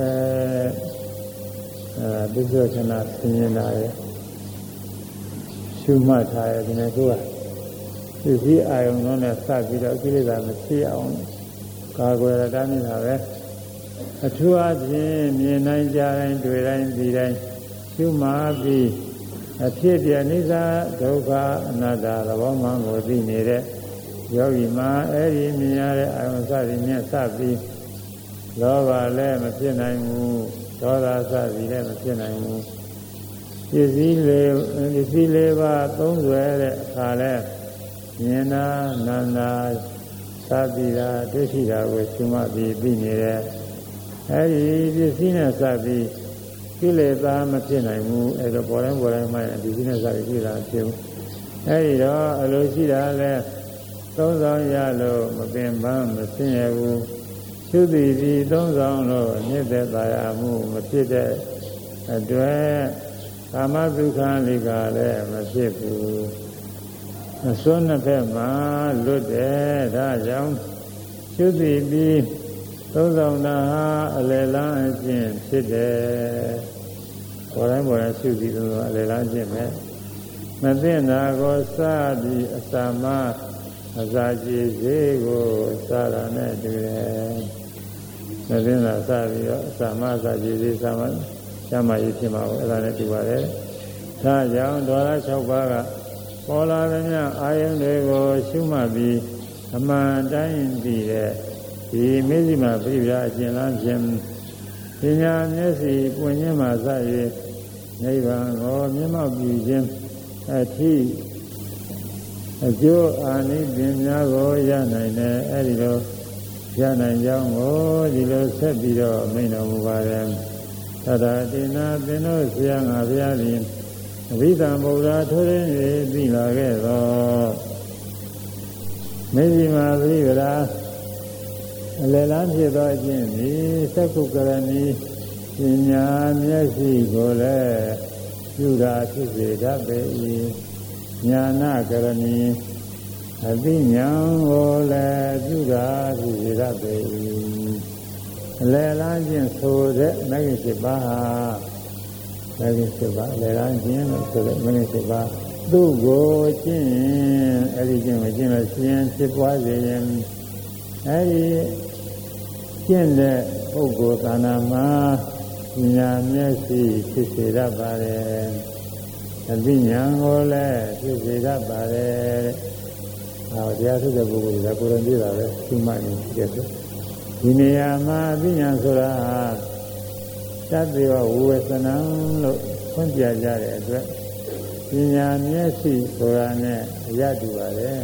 အဲဒါဒုက္ခခဏဆင်းရဲတာရဲ့ရှုမှတ်ထားရဲ့ဒီနေ့ကပစ္စည်းအာယုန်တို့နဲ့စပြီးတော့ကိလေသာမဖြစ်အောင်ကာကွယ်တားမြစ်တာပဲအထူးအဖြင့်မြင်နိုင်ကြတိုင်းတွေ့တိုင်းသိတိုင်းရှုမှတ်ပြီးအဖြစ်ပြနိစ္စဒုက္ခအနတ္တသဘောမှန်ကိုသိနေတဲ့ယောဂီမှာအဲ့ဒီမြင်ရတဲ့အာယုံစသည်နဲ့စပြီးလောဘလည်းမဖြစ်နိုင်ဘူးဒေါသစသည်လည်းမဖြစ်နိုင်ဘူးပစ္စည်းလေးပစ္စည်းလေးပါသုံးဆွဲတဲ့အခါလဲမြင်နာနာနာစသည်တာဒုရှိတာကိုရှုမှတ်ပြီးပြီးနေတဲ့အဲ့ဒီပစ္စည်းနဲ့စပြီးကိလေသာမဖြစ်နိုင်ဘူးအဲ့တော့ပေါ်တိုင်းပေါ်တိုင်းမှဒီပစ္စည်းနဲ့စပြီးကိလေသာဖြစ်ဘူးအဲ့ဒီတော့အလိုရှိတာလဲသုံးဆောင်ရလို့မပင်ပန်းမဆင်းရဲဘူးသုတိဒီသုံးဆောင်လို့မြင့်တဲ့သာယာမှုမဖြစ်တဲ့အတွက်ကာမဒုက္ခလေးကလည်းမဖြစ်ဘူးအစွန်းနှစ်ဖက်မှာလွတ်တယ်ဒါကြောင့်သုတိပြီးသုံးဆောင်တာဟာအလယ်လန်းအချင်းဖြစ်တယ်ပေါ်တိုင်းပေါ်တိုင်းသုတိသုံးဆောင်အလယ်လန်းအချင်းပဲမသိတာကိုစပြီးအစာမအစာကြည်စေကိုစားရနဲ့တူတယ်။မသိတာစပြီးတော့အစာမအစာကြည်စေစားမှကျမ်းမာရေးဖြစ်မှာကိုအဲ့ဒါနဲ့တူပါတယ်။ဒါကြောင့်ဒေါသ၆ပါးကပေါ်လာသမျှအာယုန်တွေကိုရှုမှတ်ပြီးအမှန်တိုင်းသိတဲ့ဒီမေဇိမာပြိပာအကျဉ်းလားဖြင့်ပညာမျက်စိပွင့်ခြင်းမှာစ၍နိဗ္ဗာန်ကိုမျက်မှောက်ပြုခြင်းအထိအကျိုးအာနိသင်များကိုရနိုင်တယ်အဲဒီလိုရနိုင်ကြောင်းကိုဒီလိုဆက်ပြီးတော့မိန့်တော်မူပါတယ်သတ္တတိနာသင်တို့ဆရာငါဘုရားသည်အဘိဓမ္မာဗုဒ္ဓထိုးရင်း၍သိလာခဲ့သောမေဇိမာပရိပဒါအလယ်လန်းဖြစ်သောအကျင့်သည်သက္ကုကရဏီပညာမျက်စိကိုလည်းပြုတာဖြစ်စေတတ်ပေ၏ညာနာကရဏီအသိဉာဏ်ကိုလည်းပြုတာဖြစ်စေတတ်ပေ၏အလယ်လန်းခြင်းဆိုတဲ့မဂ္ဂင်၈ပါးဟာမဂ္ဂင်၈ပါးအလယ်လန်းခြင်းလို့ဆိုတဲ့မဂ္ဂင်၈ပါးသူ့ကိုကျင့်အဲ့ဒီကျင့်ကိုကျင့်လို့ရှင်ဖြစ်ပွားစေရင်အဲ့ဒီကျင့်တဲ့ပုဂ္ဂိုလ်သာနာမှာညာမျက်စိဖြစ်စေတတ်ပါတယ်အသိဉာဏ်ကိုလည်းဖြစ်စေတတ်ပါတယ်ဟောတရားထုတ်တဲ့ပုဂ္ဂိုလ်ကကိုယ်တော်ပြတာပဲသူမှနေတယ်ဆိုဒီနေရာမှာအသိဉာဏ်ဆိုတာတတ္တိဝဝေသနံလို့ဖွင့်ပြကြတဲ့အတွက်ပညာမျက်စိဆိုတာနဲ့အရတူပါတယ်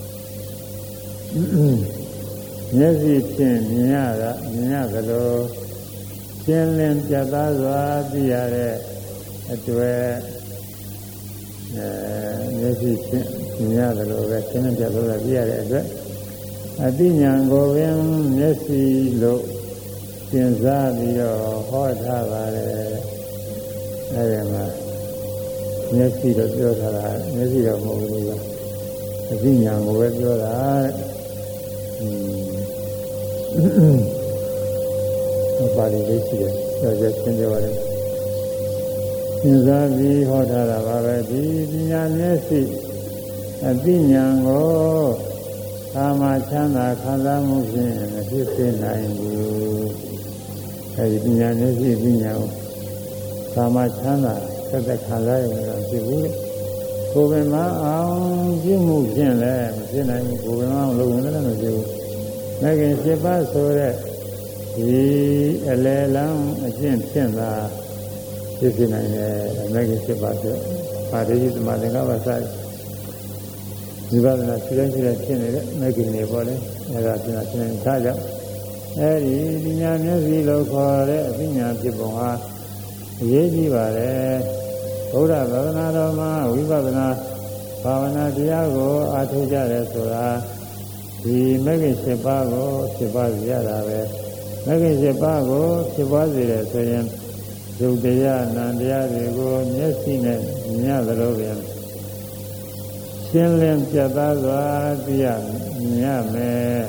မျက်စိဖြင့်မြင်ရတာမြင်ရသလိုရှင်းလင်းပြတ်သားစွာသိရတဲ့အတွက်အဲမျက်စိဖြင့်မြင်ရသလိုပဲရှင်းလင်းပြတ်သားစွာသိရတဲ့အတွက်အသိဉာဏ်ကိုပင်မျက်စိလို့သင်စားပြီးတော့ဟောထားပါတယ်အဲဒီမှာမျက်စိတော့ပြောထားတာမျက်စိတော့မဟုတ်ဘူးကအသိဉာဏ်ကိုပဲပြောတာတဲ့ပါဠိလေးရှိတယ်ပြောချက်ရှင်းပြပါတယ်သင်စားပြီးဟောထားတာပါပဲဒီပညာမျက်စိအသိဉာဏ်ကိုကာမချမ်းသာခံစားမှုဖြင့်မဖြစ်စေနိုင်ဘူးအဲဒီပညာမျက်စိပညာကိုကာမချမ်းသာသက်သက်ခံစားရမှာဖြစ်ဘူးကိုယ်ပင်မအောင်ပြုမှုဖြင့်လည်းမဖြစ်နိုင်ဘူးကိုယ်ပင်မအောင်လုပ်ရင်လည်းမဖြစ်ဘူးမဂ္ဂင်၈ပါးဆိုတဲ့ဒီအလယ်လမ်းအကျင့်ဖြင့်သာဖြစ်ဖြစ်နိုင်တယ်မဂ္ဂင်၈ပါးဆိုပါဠိသမာသင်္ကပ္ပစဒီဝဒနာရှိတဲ့ရှိတဲ့ဖြစ်နေတဲ့မဂ္ဂင်တွေပေါ်တယ်အဲဒါပြန်ပြန်ထားကြအဲဒီပညာမျက်စိလို့ခေါ်တဲ့အပညာဖြစ်ပုံဟာအရေးကြီးပါတယ်ဘုရားဘာဝနာတော်မှာဝိပဿနာဘာဝနာတရားကိုအားထုတ်ကြတယ်ဆိုတာဒီမဂ္ဂင်၈ပါးကိုဖြစ်ပါစေရတာပဲမဂ္ဂင်၈ပါးကိုဖြစ်ပါစေတယ်ဆိုရင်ယုတ်တရားနံတရားတွေကိုမျက်စိနဲ့မြင်ရသလိုပဲရှင်းလင်းပြတ်သားစွာသိရမြင်ရမယ်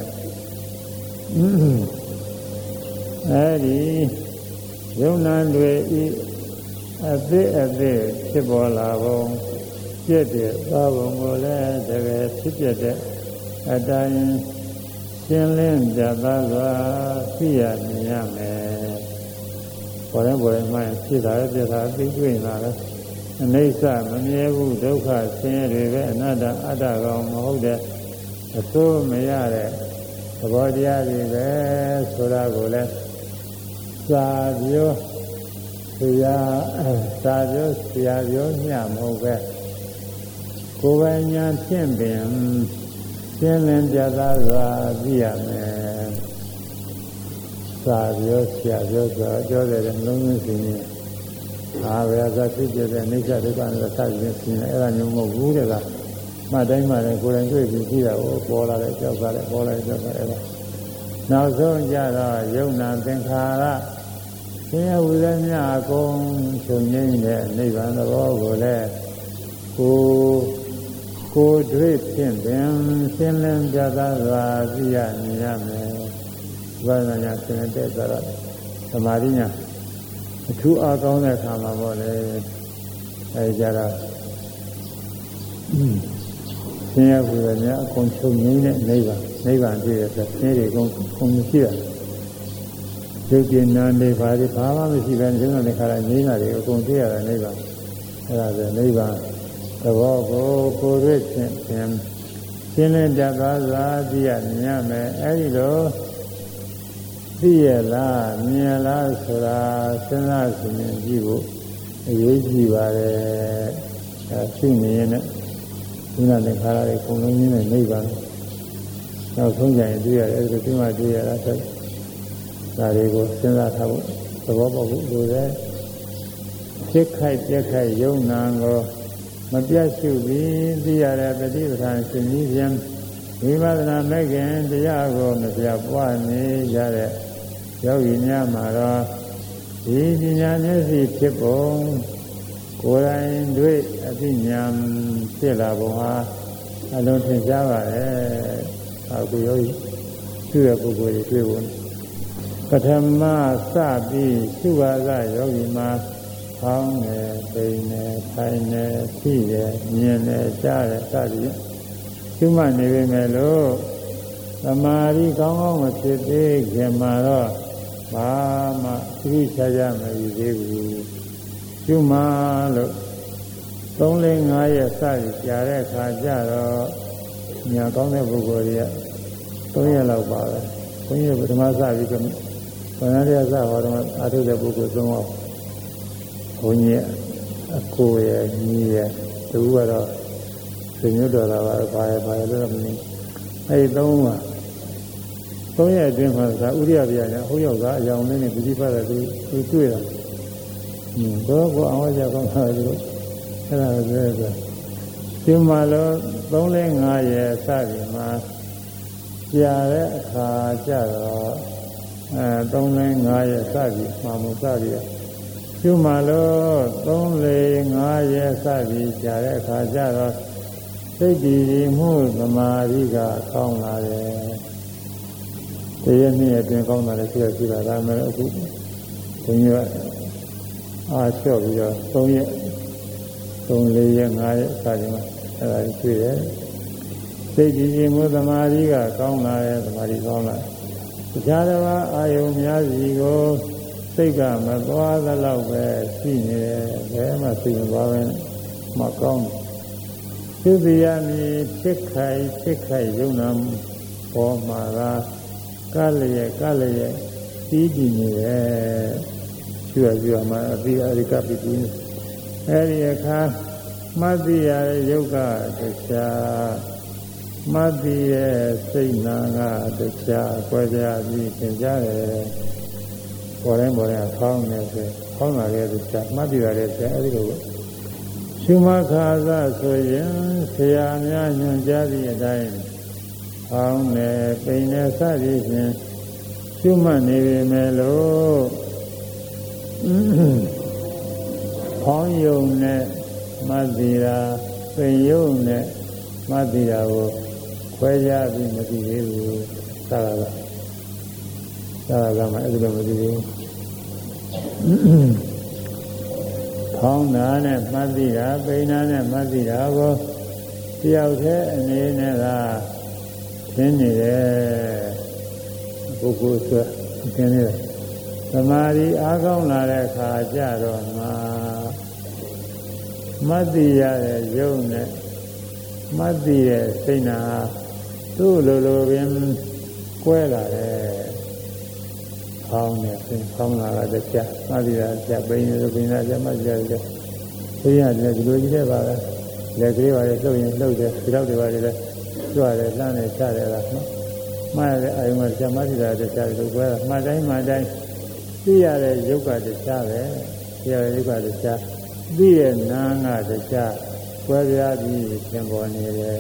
အဲဒီယုံနာတွေဤအသေးအသေးဖြစ်ပေါ်လာပုံပြည့်တဲ့သာဘုံကိုလည်းတကယ်ဖြစ်ပြတဲ့အတိုင်းရှင်းလင်းပြတ်သားစွာသိရမြင်ရမယ်ပေါ်ရင်ပေါ်ရင်မှဖြစ်တာပြတ်တာသိတွေ့လာတယ်အနိစ္စမမြဲဘူးဒုက္ခဆင်းရဲတွေပဲအနတ္တအတ္တကောင်မဟုတ်တဲ့အဆိုးမရတဲ့သဘောတရားတွေပဲဆိုတာကိုလည်းစာပြောဆရာစာပြောဆရာပြောညမဟုတ်ပဲကိုယ်ပိုင်ညာဖြင့်ပင်ရှင်းလင်းပြသစွာသိရမယ်စာပြောဆရာပြောဆိုပြောတဲ့နှလုံးသွင်းစဉ်းအာဘယ်သာဖြစ်တဲ့အိဋ္ဌဒုက္ခနဲ့ဆက်ပြီးရှင်းတယ်အဲ့ဒါမျိုးမဟုတ်ဘူးတဲ့ကမှတ်တိုင်းမှလည်းကိုယ်တိုင်တွေ့ပြီးကြည့်တာကိုပေါ်လာတဲ့ကြောက်ကလည်းပေါ်လာတဲ့ကြောက်ကလည်းနောက်ဆုံးကြတော့ယုံနာသင်္ခါရဆင်းရဲဝိရမြအကုန်ချုပ်ငြိမ်းတဲ့နိဗ္ဗာန်သဘောကိုလည်းကိုကိုတွေ့ဖြင့်ပင်ရှင်းလင်းပြသစွာသိရမြင်ရမယ်ဝိပဿနာဉာဏ်ဆင်းတဲ့သရသမာဓိဉာဏ်အထူးအားကောင်းတဲ့အခါမှာပေါ့လေအဲကြတော့ဆင်းရဲဝိရမြအကုန်ချုပ်ငြိမ်းတဲ့နိဗ္ဗာန်နိဗ္ဗာန်ပြည့်တဲ့ဆင်းရဲတွေအကုန်ကုန်မရှိတာရုပ်ကျင်နာနေပါလေဘာမှမရှိဘဲဉာဏ်နဲ့ခါရငြိမ်းတာတွေအကုန်သိရတဲ့နိဗ္ဗာန်အဲဒါဆိုနိဗ္ဗာန်သဘောကိုကိုယ်ရည်ဖြင့်ရှင်းလင်းပြသစွာသိရမြင်ရမယ်အဲဒီလိုသိရလားမြင်လားဆိုတာစဉ်းစားဆင်ခြင်ကြည့်ဖို့အရေးကြီးပါတယ်အဲရှိနေရင်လည်းဒီနာနဲ့ခါရတဲ့ကုန်လုံးကြီးနဲ့နိဗ္ဗာန်နောက်ဆုံးကြရင်တွေ့ရတယ်အဲဒီလိုဒီမှာတွေ့ရတာဆက်ဒါတွေကိုစဉ်းစားထားဖို့သဘောပေါက်ဖို့လိုတယ်ဖြစ်ခိုက်ပြက်ခိုက်ယုံနာကိုမပြတ်ရှုပြီးသိရတဲ့တတိပဌာန်ရှင်ကြီးပြန်ဝိပဿနာမဲ့ခင်တရားကိုမပြတ်ပွားနေကြတဲ့ယောဂီများမှာတော့ဒီပညာမျက်စိဖြစ်ပုံကိုယ်တိုင်တွေ့အသိဉာဏ်ဖြစ်လာပုံဟာအလုံးထင်ရှားပါတယ်အခုယောဂီရှိတဲ့ပုဂ္ဂိုလ်တွေတွေ့ဖို့ပထမစပြီးရှုပါကယောဂီမှာဖောင်းတယ်ပိန်တယ်ထိုင်တယ်ဖြည့်တယ်မြင်တယ်ကြားတယ်စသည်ရှုမှတ်နေပေမဲ့လို့သမာဓိကောင်းကောင်းမဖြစ်သေးခင်မှာတော့ဘာမှသိချာချာမရသေးဘူးကျွမလို့သုံးလေးငါးရက်စပြီးကြာတဲ့အခါကျတော့ညာကောင်းတဲ့ပုဂ္ဂိုလ်တွေကသုံးရက်လောက်ပါပဲဘုန်းကြီးကပထမစပြီးကဘုရားတရားစဟောတော့အာထုတဲ့ပုဂ္ဂိုလ်သုံးအောင်ဘုန်းကြီးအကိုရဲ့ညီရဲ့သူကတော့ဆွေမျိုးတော်တာပါဘာရဘာရလို့မသိအဲဒီသုံးပါသုံးရက်အတွင်းမှာသာဥရိယပြညာဟိုရောက်ကအကြောင်းလေးနဲ့ဒီပတ်တာသူသူတွေ့တာဟင်းတော့ကိုအောင်ရကောင်းတာသူအဲ့ဒါလည်းဆိုဒီမှာလို့သုံးလေးငါးရက်စသည်မှာကြာတဲ့အခါကျတော့အဲသုံးလေးငါးရက်စသည်မှာမစသည်ဒီမှာလို့သုံးလေးငါးရက်စသည်ကြာတဲ့အခါကျတော့စိတ်တည်မှုသမာဓိကကောင်းလာတယ်တရနေ့အတွင်းကောင်းတာလည်းရှိရရှိတာဒါမှလည်းအခုဘုန်းကြီးကအားလျှော့ပြီးတော့သုံးရက်သုံးလေးရက်ငါးရက်စသည်မှာအဲ့ဒါကြီးတွေ့တယ်စိတ်ကြည်ကြည်မှုသမာဓိကကောင်းလာတယ်သမာဓိကောင်းလာတခြားတစ်ပါးအာယုံများစီကိုစိတ်ကမသွားသလောက်ပဲရှိနေတယ်ဘယ်မှစိတ်မသွားပဲမကောင်းဘူးသူတရားမီဖြစ်ခိုင်ဖြစ်ခိုင်ယုံနာပေါ်မှာကကလည်းရဲ့ကလည်းရဲ့ပြီးကြည့်နေတယ်ကျွတ်ကျွတ်မှာအပြီးအရိကပိတိအဲဒီအခါမတ္တိရယုတ်ကတရားမတ္တိရဲ့စိတ်နာကတရားကွဲပြားပြီးသင်ကြားတယ်ပေါ်တိုင်းပေါ်တိုင်းဖောင်းနေတယ်ဖောင်းလာတဲ့တရားမတ္တိရတဲ့တရားအဲဒီလိုရှုမခါသဆိုရင်ဆရာများညွှန်ကြားသည့်အတိုင်းဖောင်းနေပိန်နေစသည်ဖြင့်ရှုမှတ်နေပေမဲ့လို့ဖောင်းယုံနဲ့မတ္တိရာပိန်ယုံနဲ့မတ္တိရာကိုခွဲခြားပြီးမသိသေးဘူးသာရကသာရကမှအဲ့လိုမသိသေးဘူးဖောင်းတာနဲ့မတ္တိရာပိန်တာနဲ့မတ္တိရာကိုတယောက်တည်းအနေနဲ့ကသင်နေတယ်ပုဂ္ဂိုလ်ဆိုသင်နေတယ်သမာဓိအားကောင်းလာတဲ့အခါကျတော့မှမတ္တိရတဲ့ယုံနဲ့မတ္တိရဲ့စိတ်နာသူ့လိုလိုပင်ကွဲလာတယ်။ဖောင်းနေပြင်ဖောင်းလာတာကြာမတ္တိရကြာပိန်နေပိန်လာကြာမတ္တိရကြာသိရတယ်ဒီလိုကြီးတဲ့ပါပဲလက်ကလေးပါလေလှုပ်ရင်လှုပ်တယ်ဒီတော့တွေပါလေကြွရတယ်လှမ်းနေချတယ်လားနော်မှားတဲ့အာယုံကကြာမတ္တိရတဲ့ကြာလို့ကွဲတာမှတ်တိုင်းမှတ်တိုင်းသိရတဲ့ယုတ်ကတရားပဲသိရတဲ့ယုတ်ကတရားသိရနာငါတရားကွဲပြားပြီးသင်ပေါ်နေတယ်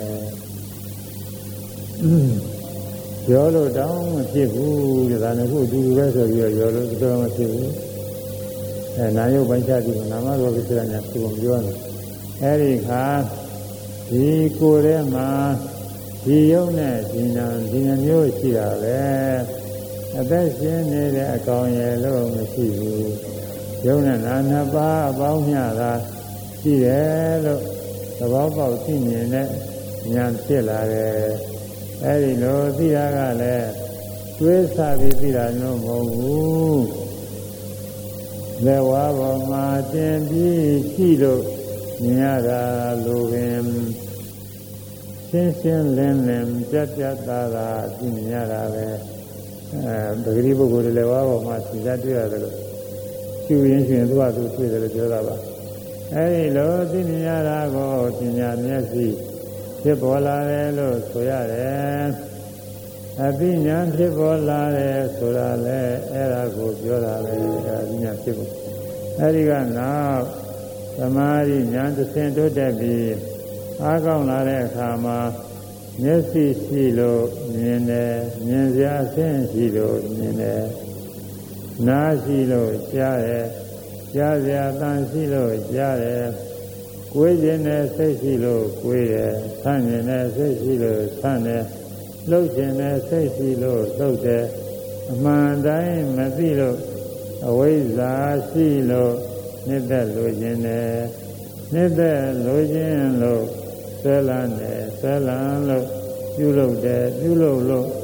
ရောလို့တောင်းမဖြစ်ဘူးတဲ့ဒါနဲ့ခုအတူတူပဲဆိုပြီးတော့ရောလို့တော့မဖြစ်ဘူးအဲနာယုတ်ပိုင်းခြားပြီးနာမရောကိစ္စညာသူ့ကိုပြောတယ်အဲဒီခါဒီကိုယ်ထဲမှာဒီယုတ်နဲ့ဒီနာဒီနှမျိုးရှိတာပဲအသက်ရှင်နေတဲ့အကောင်ရယ်လို့မရှိဘူးယုံနဲ့နာနှစ်ပါးအပေါင်းမျှတာရှိတယ်လို့သဘောပေါက်သိမြင်တဲ့ဉာဏ်ဖြစ်လာတယ်အဲဒီလိုသိတာကလည်းတွေးဆပြီးသိတာမျိုးမဟုတ်ဘူးလက်ဝါးပေါ်မှာတင်ပြီးရှိလို့မြင်ရတာလိုပင်ရှင်းရှင်းလင်းလင်းပြတ်ပြတ်သားသားသိမြင်ရတာပဲအဲပဂတိပုဂ္ဂိုလ်တွေလည်းဝါပေါ်မှာသိတာတွေ့ရတယ်လို့ရှုရင်းရှင်သူကသူတွေ့တယ်လို့ပြောတာပါအဲဒီလိုသိမြင်ရတာကိုပညာမျက်စိဖြစ်ပေါ်လာတယ်လို့ဆိုရတယ်အပညာဖြစ်ပေါ်လာတယ်ဆိုတာလေအဲ့ဒါကိုပြောတာပဲအပညာဖြစ်ပေါ်အဲဒီကနောက်သမာဓိဉာဏ်တစ်ဆင့်တိုးတက်ပြီးအားကောင်းလာတဲ့အခါမှာမျက်စိရှိလို့မြင်တယ်မြင်စရာအဆင့်ရှိလို့မြင်တယ်နားရှိလို့ကြားတယ်ကြားစရာအသံရှိလို့ကြားတယ်ကိုယ်ကျင်တဲ့စိတ်ရှိလို့ကိုယ်တယ်ဆန့်ကျင်တဲ့စိတ်ရှိလို့ဆန့်တယ်လှုပ်ကျင်တဲ့စိတ်ရှိလို့လှုပ်တယ်အမှန်တိုင်းမသိလို့အဝိဇ္ဇာရှိလို့နှိမ့်သက်လိုခြင်းတယ်နှိမ့်သက်လိုခြင်းလို့ဆွဲလန်းတယ်ဆွဲလန်းလို့ပြုလုပ်တယ်ပြုလုပ်လို့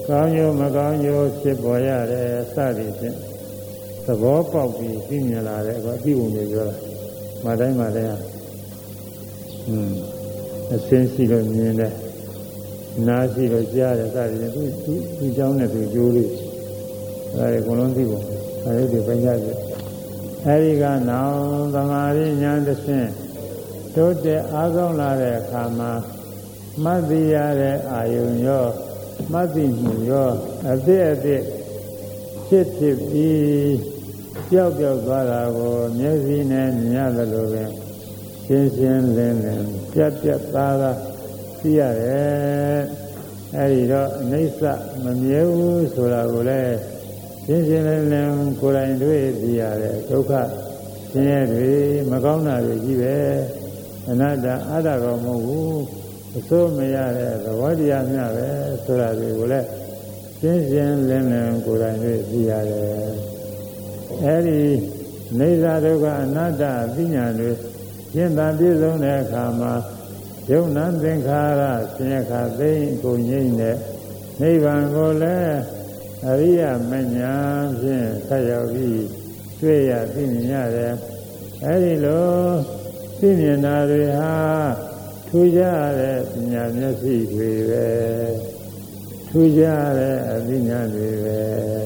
ကောင်းကျိုးမကောင်းကျိုးဖြစ်ပေါ်ရတယ်စသည်ဖြင့်သဘောပေါက်ပြီးသိမြင်လာတဲ့အခါအပြုံတွေပြောတာမတိုင်းမတိုင်းဟာอืมအစင်းရှိလို့မြင်တယ်နားရှိလို့ကြားတယ်စသည်ဖြင့်သူသူသူเจ้าနဲ့သူကြိုးလို့အဲဒါကိုလုံးသိဖို့အဲဒီပညာကြီးအဲဒီကနောင်သမာဓိဉာဏ်တစ်ဆင့်တိုးတက်အားကောင်းလာတဲ့အခါမှာမှတ်သိရတဲ့အာယုံရောမှတ်သိမှုရောအသည့်အသည့်ဖြစ်ဖြစ်ပြီးကြောက်ကြောက်သွားတာကိုမျက်စိနဲ့မြင်ရသလိုပဲရှင်းရှင်းလင်းလင်းပြတ်ပြတ်သားသားသိရတယ်အဲဒီတော့အနိစ္စမမြဲဘူးဆိုတာကိုလည်းရှင်းရှင်းလင်းလင်းကိုယ်တိုင်တွေ့သိရတယ်ဒုက္ခဆင်းရဲတွေမကောင်းတာတွေကြီးပဲအနတ္တအတ္တကောမဟုတ်ဘူးအစိုးမရတဲ့သဘောတရားများပဲဆိုတာတွေကိုလည်းရှင်းရှင်းလင်းလင်းကိုယ်တိုင်တွေ့သိရတယ်အဲဒီနေသာဒုက္ခအနတ္တအသိဉာဏ်တွေရှင်းသာပြည့်စုံတဲ့အခါမှာယုံနာသင်္ခါရဆင်းရဲခါသိကိုငြိမ့်တဲ့နိဗ္ဗာန်ကိုလည်းအရိယမဉ္ဇဉ်ဖြင့်ဆက်ရောက်ပြီးတွေ့ရသိမြင်ရတယ်အဲဒီလိုသိမြင်တာတွေဟာထူးခြားတဲ့ပညာမျက်စိတွေပဲထူးခြားတဲ့အသိဉာဏ်တွေပဲ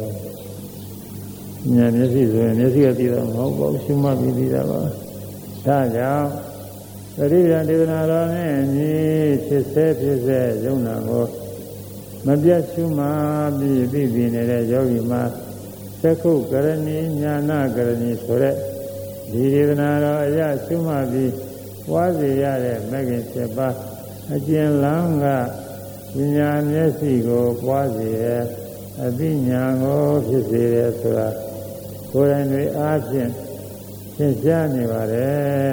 ဉာဏ်မျက်စိဆိုရင်မျက်စိကသိတော့မဟုတ်ပါဘူးရှုမှတ်ပြီးသိတာပါဒါကြောင့်သတိပဋ္ဌာန်ဒေသနာတော်နဲ့ညီဖြစ်စေဖြစ်စေယုံနာကိုမပြတ်ရှုမှပြီးပြီးပြီးနေတဲ့ယောဂီမှာသက္ခုကရဏီညာနာကရဏီဆိုတဲ့ဒီဒေသနာတော်အရာရှုမှပြီးပွားစေရတဲ့မဂ္ဂင်七ပါးအကျဉ်းလန်းကပညာမျက်စိကိုပွားစေရအသိဉာဏ်ကိုဖြစ်စေရဆိုတာကိုယ်တိုင်တွေအားဖြင့်သင်ကြားနေပါတယ်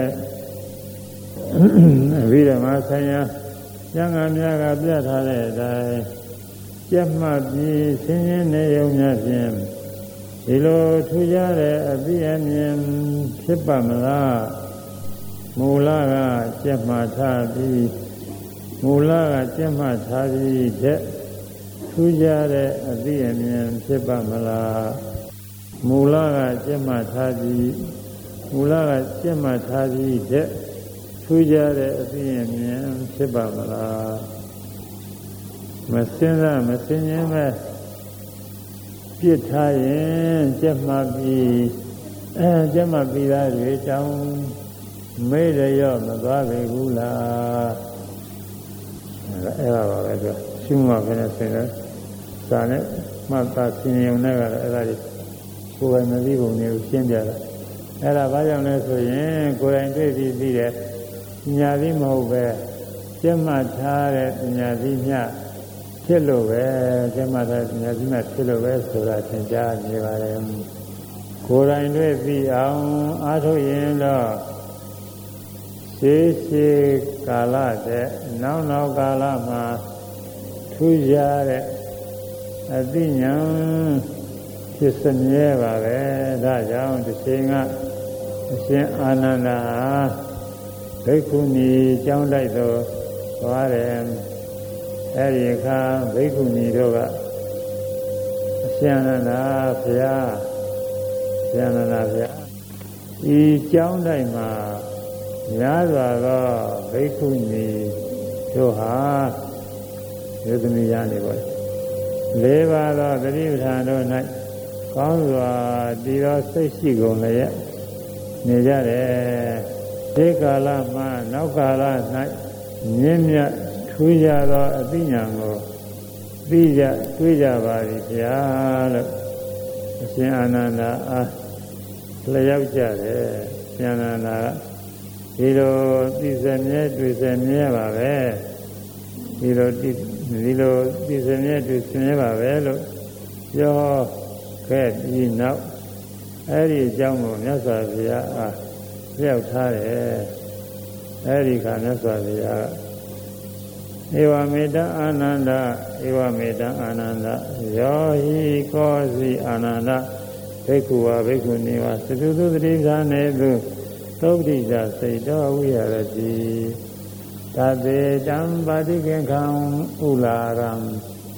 အဘိဓမ္မာဆိုင်ရာကျမ်းဂန်များကပြထားတဲ့အတိုင်းကျက်မှတ်ပြီးဆင်းရဲနေုံများဖြင့်ဒီလိုထူးခြားတဲ့အသိအမြင်ဖြစ်ပါမလားမူလကကျက်မှတ်ထားပြီးမူလကကျက်မှတ်ထားပြီးတဲ့ထူးခြားတဲ့အသိအမြင်ဖြစ်ပါမလားမူလကကျက်မှတ်ထားပြီးမူလကကျက်မှတ်ထားပြီးတဲ့ထူးခြားတဲ့အသိအမြင်ဖြစ်ပါမလားမစင်စားမစင်ရင်ပဲပြစ်ထားရင်ကျက်မှတ်ပြီးအဲကျက်မှတ်ပြီးသားတွေတောင်းမေးရရောမသွားပြီဘူးလားအဲ့ဒါပါပဲသူရှင်းမှပဲနဲ့ဆင်တယ်စာနဲ့မှတ်သားဆင်ရုံနဲ့ကတော့အဲ့ဒါကိုယ်ပိုင်မသိပုံတွေကိုရှင်းပြတာအဲ့ဒါဘာကြောင့်လဲဆိုရင်ကိုယ်တိုင်တွေ့ပြီးပြီးတဲ့ပညာသိမဟုတ်ပဲကျက်မှတ်ထားတဲ့ပညာသိမျှဖြစ်လို့ပဲကျက်မှတ်ထားတဲ့ပညာသိမျှဖြစ်လို့ပဲဆိုတာသင်ကြားနေပါတယ်ကိုယ်တိုင်တွေ့ပြီးအောင်အားထုတ်ရင်တော့ရှေးရှေးကာလတဲ့နောက်နောက်ကာလမှာထူးခြားတဲ့အသိဉာဏ်ဖြစ်စမြဲပါပဲဒါကြောင့်တစ်ချိန်ကအရှင်အာနန္ဒာဘိက္ခုနီကျောင်းတိုက်တော်သွားတယ်အဲဒီအခါဘိက္ခုနီတို့ကအရှင်အာနန္ဒာဘုရားအရှင်အာနန္ဒာဘုရားဤကျောင်းတိုက်မှာများစွာသောဘိက္ခုနီတို့ဟာယုသမီးရနေပါလေးပါးသောသတိပဋ္ဌာန်တို့၌ကောင်းစွာတည်သောစိတ်ရှိကုန်လျက်နေကြတယ်ဒီကာလမှာနောက်ကာလ၌မြင့်မြတ်ထူးခြားသောအသိဉာဏ်ကိုသိကြတွေ့ကြပါသည်ဗျာလို့အရှင်အာနန္ဒာအားလျောက်ကြတယ်ရှင်အာနန္ဒာကဒီလိုသိစမြဲတွေ့စမြဲပါပဲဒီလိုဒီလိုသိစမြဲတွေ့စမြဲပါပဲလို့ပြောခဲ့ပြီးနောက်အဲ့ဒီအကြောင်းကိုမြတ်စွာဘုရားအားလျှောက်ထားတယ်အဲ့ဒီခါမြတ်စွာဘုရားဧဝမေတ္တအာနန္ဒဧဝမေတ္တအာနန္ဒယောဟိကောစီအာနန္ဒဘိက္ခုဝဘိက္ခုနီဝသတုသုတိဇာနေတုသုပ္ပိဇာစိတ်တော်ဝိရတိသဗ္ဗေတံပါတိကေခံဥလာရံ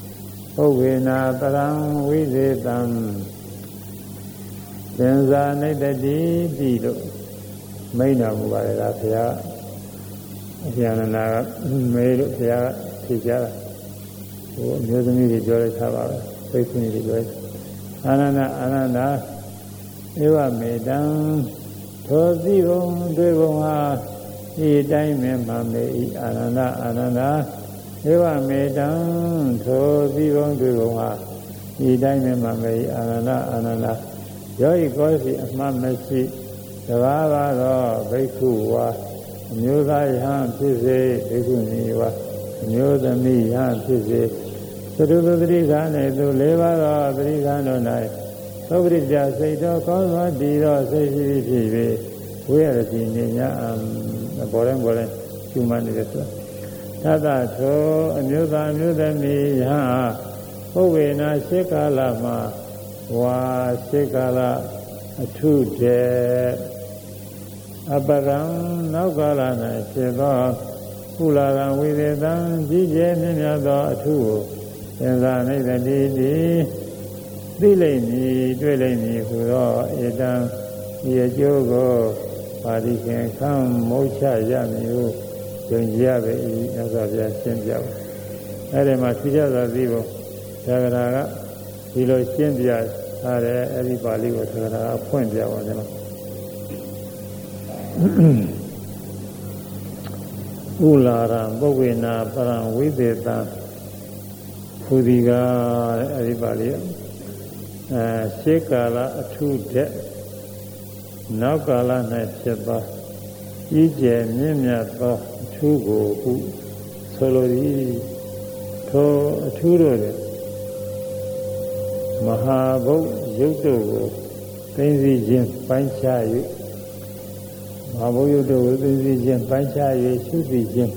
ပုဗ္ဗေနာပရံဝိသေတံသင်္ဇာနိတ္တိတိလို့မိန့်တော်မူပါလေလားဘုရားအကျဉ်းနာကမေးလို့ဘုရားဖြေကြတာဟိုအမျိုးသမီးတွေပြောလိုက်တာပါပဲသိခွင့်တွေပြောအာနန္ဒအာနန္ဒဧဝမေတံသောသိဘုံတွေ့ဘုံဟာဒီတိုင်းမြင်မှမေဤအာနန္ဒအာနန္ဒဧဝမေတံသောသိဘုံတွေ့ဘုံဟာဒီတိုင်းမြင်မှမေဤအာနန္ဒအာနန္ဒယောဤကောစီအမှတ်မရှိတဘာဝသောဘိက္ခုဝါအမျိုးသားယဟန်ဖြစ်စေဘိက္ခုနီဝါအမျိုးသမီးယဟန်ဖြစ်စေသတုတ္တိကံနှင့်သူလေးပါးသောပရိကံတို့၌သုပရိစ္ဆာစိတ်တော်ကောင်းသောတည်သောစိတ်ရှိဖြစ်၍ဝိရတိနေညာဘောရင်ဘောရင်ကျူမနေတယ်ဆိုသတ္တသောအမျိုးသားအမျိုးသမီးယဟန်ပုဗ္ဗေနာရှိကာလမှာဝါရှိကာလအထုတဲ့အပရံနောက်ကာလ၌ဖြစ်သောကုလာကံဝိသေတံကြီးကျယ်မြင့်မြတ်သောအထုကိုသင်္ဇာနိတ္တိတိသိလိမ့်မည်တွေ့လိမ့်မည်ဟူသောဧတံဒီအကျိုးကိုပါဠိခင်ခံမုတ်ချရမည်ဟုယုံကြည်ရပေ၏မြတ်စွာဘုရားရှင်းပြပါအဲဒီမှာသိကြသာသိဖို့သက္ကရာကဒီလိုရှင်းပြထားတယ်အဲဒီပါဠိကိုသက္ကရာကဖွင့်ပြပါတယ်နော်ဥလာရံပုဗ္ဗေနာပရံဝိသေတံဟူဒီကအဲဒီပါဠိအဲရှေးကာလအထုတဲ့နောက်ကာလ၌ဖြစ်သောကြီးကျယ်မြင့်မြတ်သောအထုကိုဟုဆိုလိုသည်ထိုအထုတို့တဲ့မဟာဘုတ်ရုပ်တို့ကိုသိသိချင်းပိုင်းခြား၍မဟာဘုတ်ရုပ်တို့ကိုသိသိချင်းပိုင်းခြား၍ရှုသိချင်း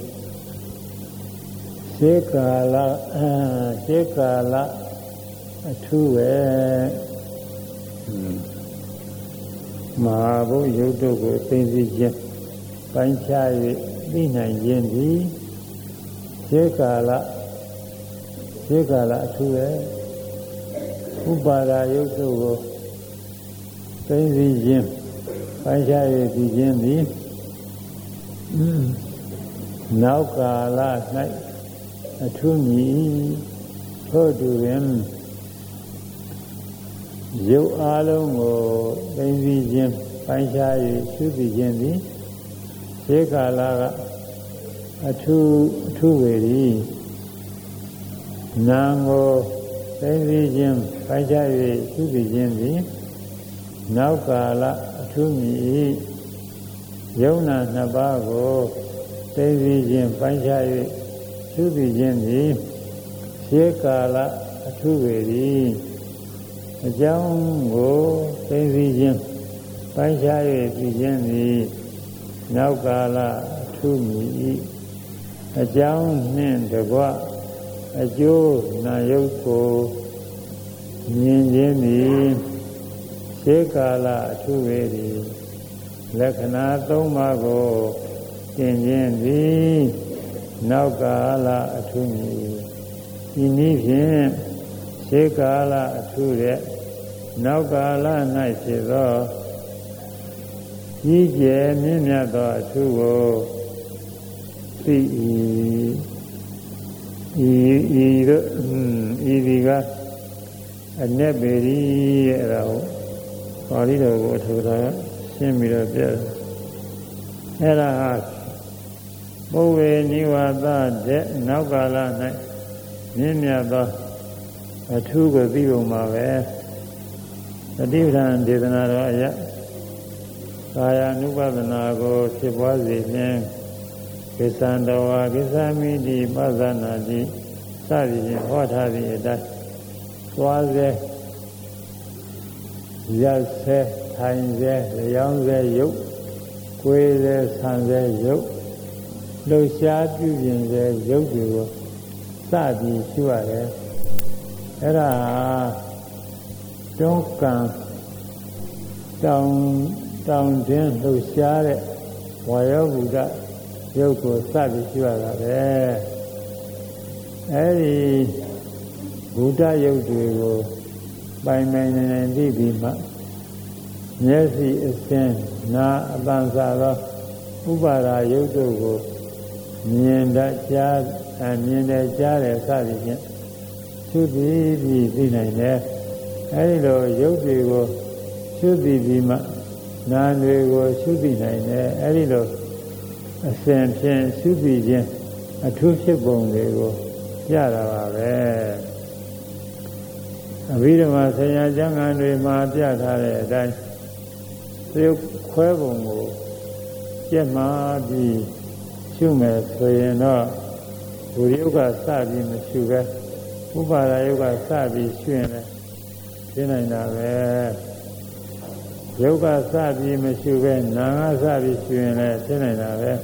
ရှေးကာလအဲရှေးကာလအထုပဲမဟာဘုတ်ရုပ်တို့ကိုသိသိချင်းပိုင်းခြား၍သိနိုင်ခြင်းသည်ရှေးကာလရှေးကာလအထုပဲဥပါဒာယုတ်တို့ကိုသိသိခြင်းပိုင်းခြား၍သိခြင်းသည်နောက်ကာလ၌အထုမီထို့တူပင်ရုပ်အလုံးကိုသိသိခြင်းပိုင်းခြား၍ရှုသိခြင်းသည်ရှေးကာလကအထုအထုဝေသည်နာကိုသိသိခြင်းပိုင်းခြား၍ရှုသိခြင်းသည်နောက်ကာလအထုမီယုံနာနှစ်ပါးကိုသိသိခြင်းပိုင်းခြား၍ရှုသိခြင်းသည်ရှေးကာလအထုဝေသည်အကြောင်းကိုသိသိခြင်းပိုင်းခြား၍သိခြင်းသည်နောက်ကာလအထုမီအကြောင်းနှင့်တကွအကျိုးနာယုတ်ကိုမြင်ခြင်းသည်ရှေးကာလအထုဝေသည်လက္ခဏာသုံးပါးကိုသင်ခြင်းသည်နောက်ကာလအထုမီဒီနည်းဖြင့်ရှေးကာလအထုတဲ့နောက်ကာလ၌ဖြစ်သောကြီးကျယ်မြင့်မြတ်သောအထုကိုသိ၏ဤဤတို့ဤဒီကအနက်ပေရီရဲ့အဲ့ဒါကိုပါဠိတော်ကိုအထူးထားရှင်းပြီးတော့ပြတယ်အဲ့ဒါဟာဘုဝေနိဝါဒတဲ့နောက်ကာလ၌မြင့်မြတ်သောအထူးကိုသိပုံပါပဲသတိပဋ္ဌာန်ဒေသနာတော်အရကာယ ानु ပဒနာကိုဖြစ်ပွားစေခြင်းကိစ္စံတော်ဝါကိစ္စမိတိပဇာနာတိစသည်ဖြင့်ဟောထားသည့်အတိုင်းသွားစေရက်စေထိုင်စေလျောင်းစေရုပ်ကိုယ်စေဆံစေရုပ်လှူရှားပြုပြင်စေရုပ်တွေကိုစသည်ရှုရတယ်အဲ့ဒါတွန်းကံတောင်တောင်တင်းလှူရှားတဲ့ဝါယောဘုဒ္ဓရုပ်ကိုစပြီးရှုရတာပဲအဲဒီဘုဒ္ဓရုပ်တွေကိုပိုင်ပိုင်နိုင်နိုင်သိပြီးမှမျက်စိအစဉ်နာအပန်းစားသောဥပါဒာရုပ်တို့ကိုမြင်တတ်ကြားမြင်တယ်ကြားတယ်စသည်ဖြင့်ရှုပြီးပြီးသိနိုင်တယ်အဲဒီလိုရုပ်တွေကိုရှုပြီးပြီးမှနာမ်တွေကိုရှုပြီးနိုင်တယ်အဲဒီလိုအစဉ်ဖြင့်ရှုပြီးခြင်းအထူးဖြစ်ပုံတွေကိုရတာပါပဲအဘိဓမ္မာဆရာကျမ်းဂန်တွေမှာပြထားတဲ့အတိုင်းသေခွဲပုံကိုကျက်မှပြီးရှုမယ်ဆိုရင်တော့ဘုရုပ်ကစပြီးမရှုပဲဥပါဒယုတ်ကစပြီးရှုရင်လည်းရှင်းနိုင်တာပဲယုတ်ကစပြီးမရှုပဲနာကစပြီးရှုရင်လည်းရှင်းနိုင်တာပဲ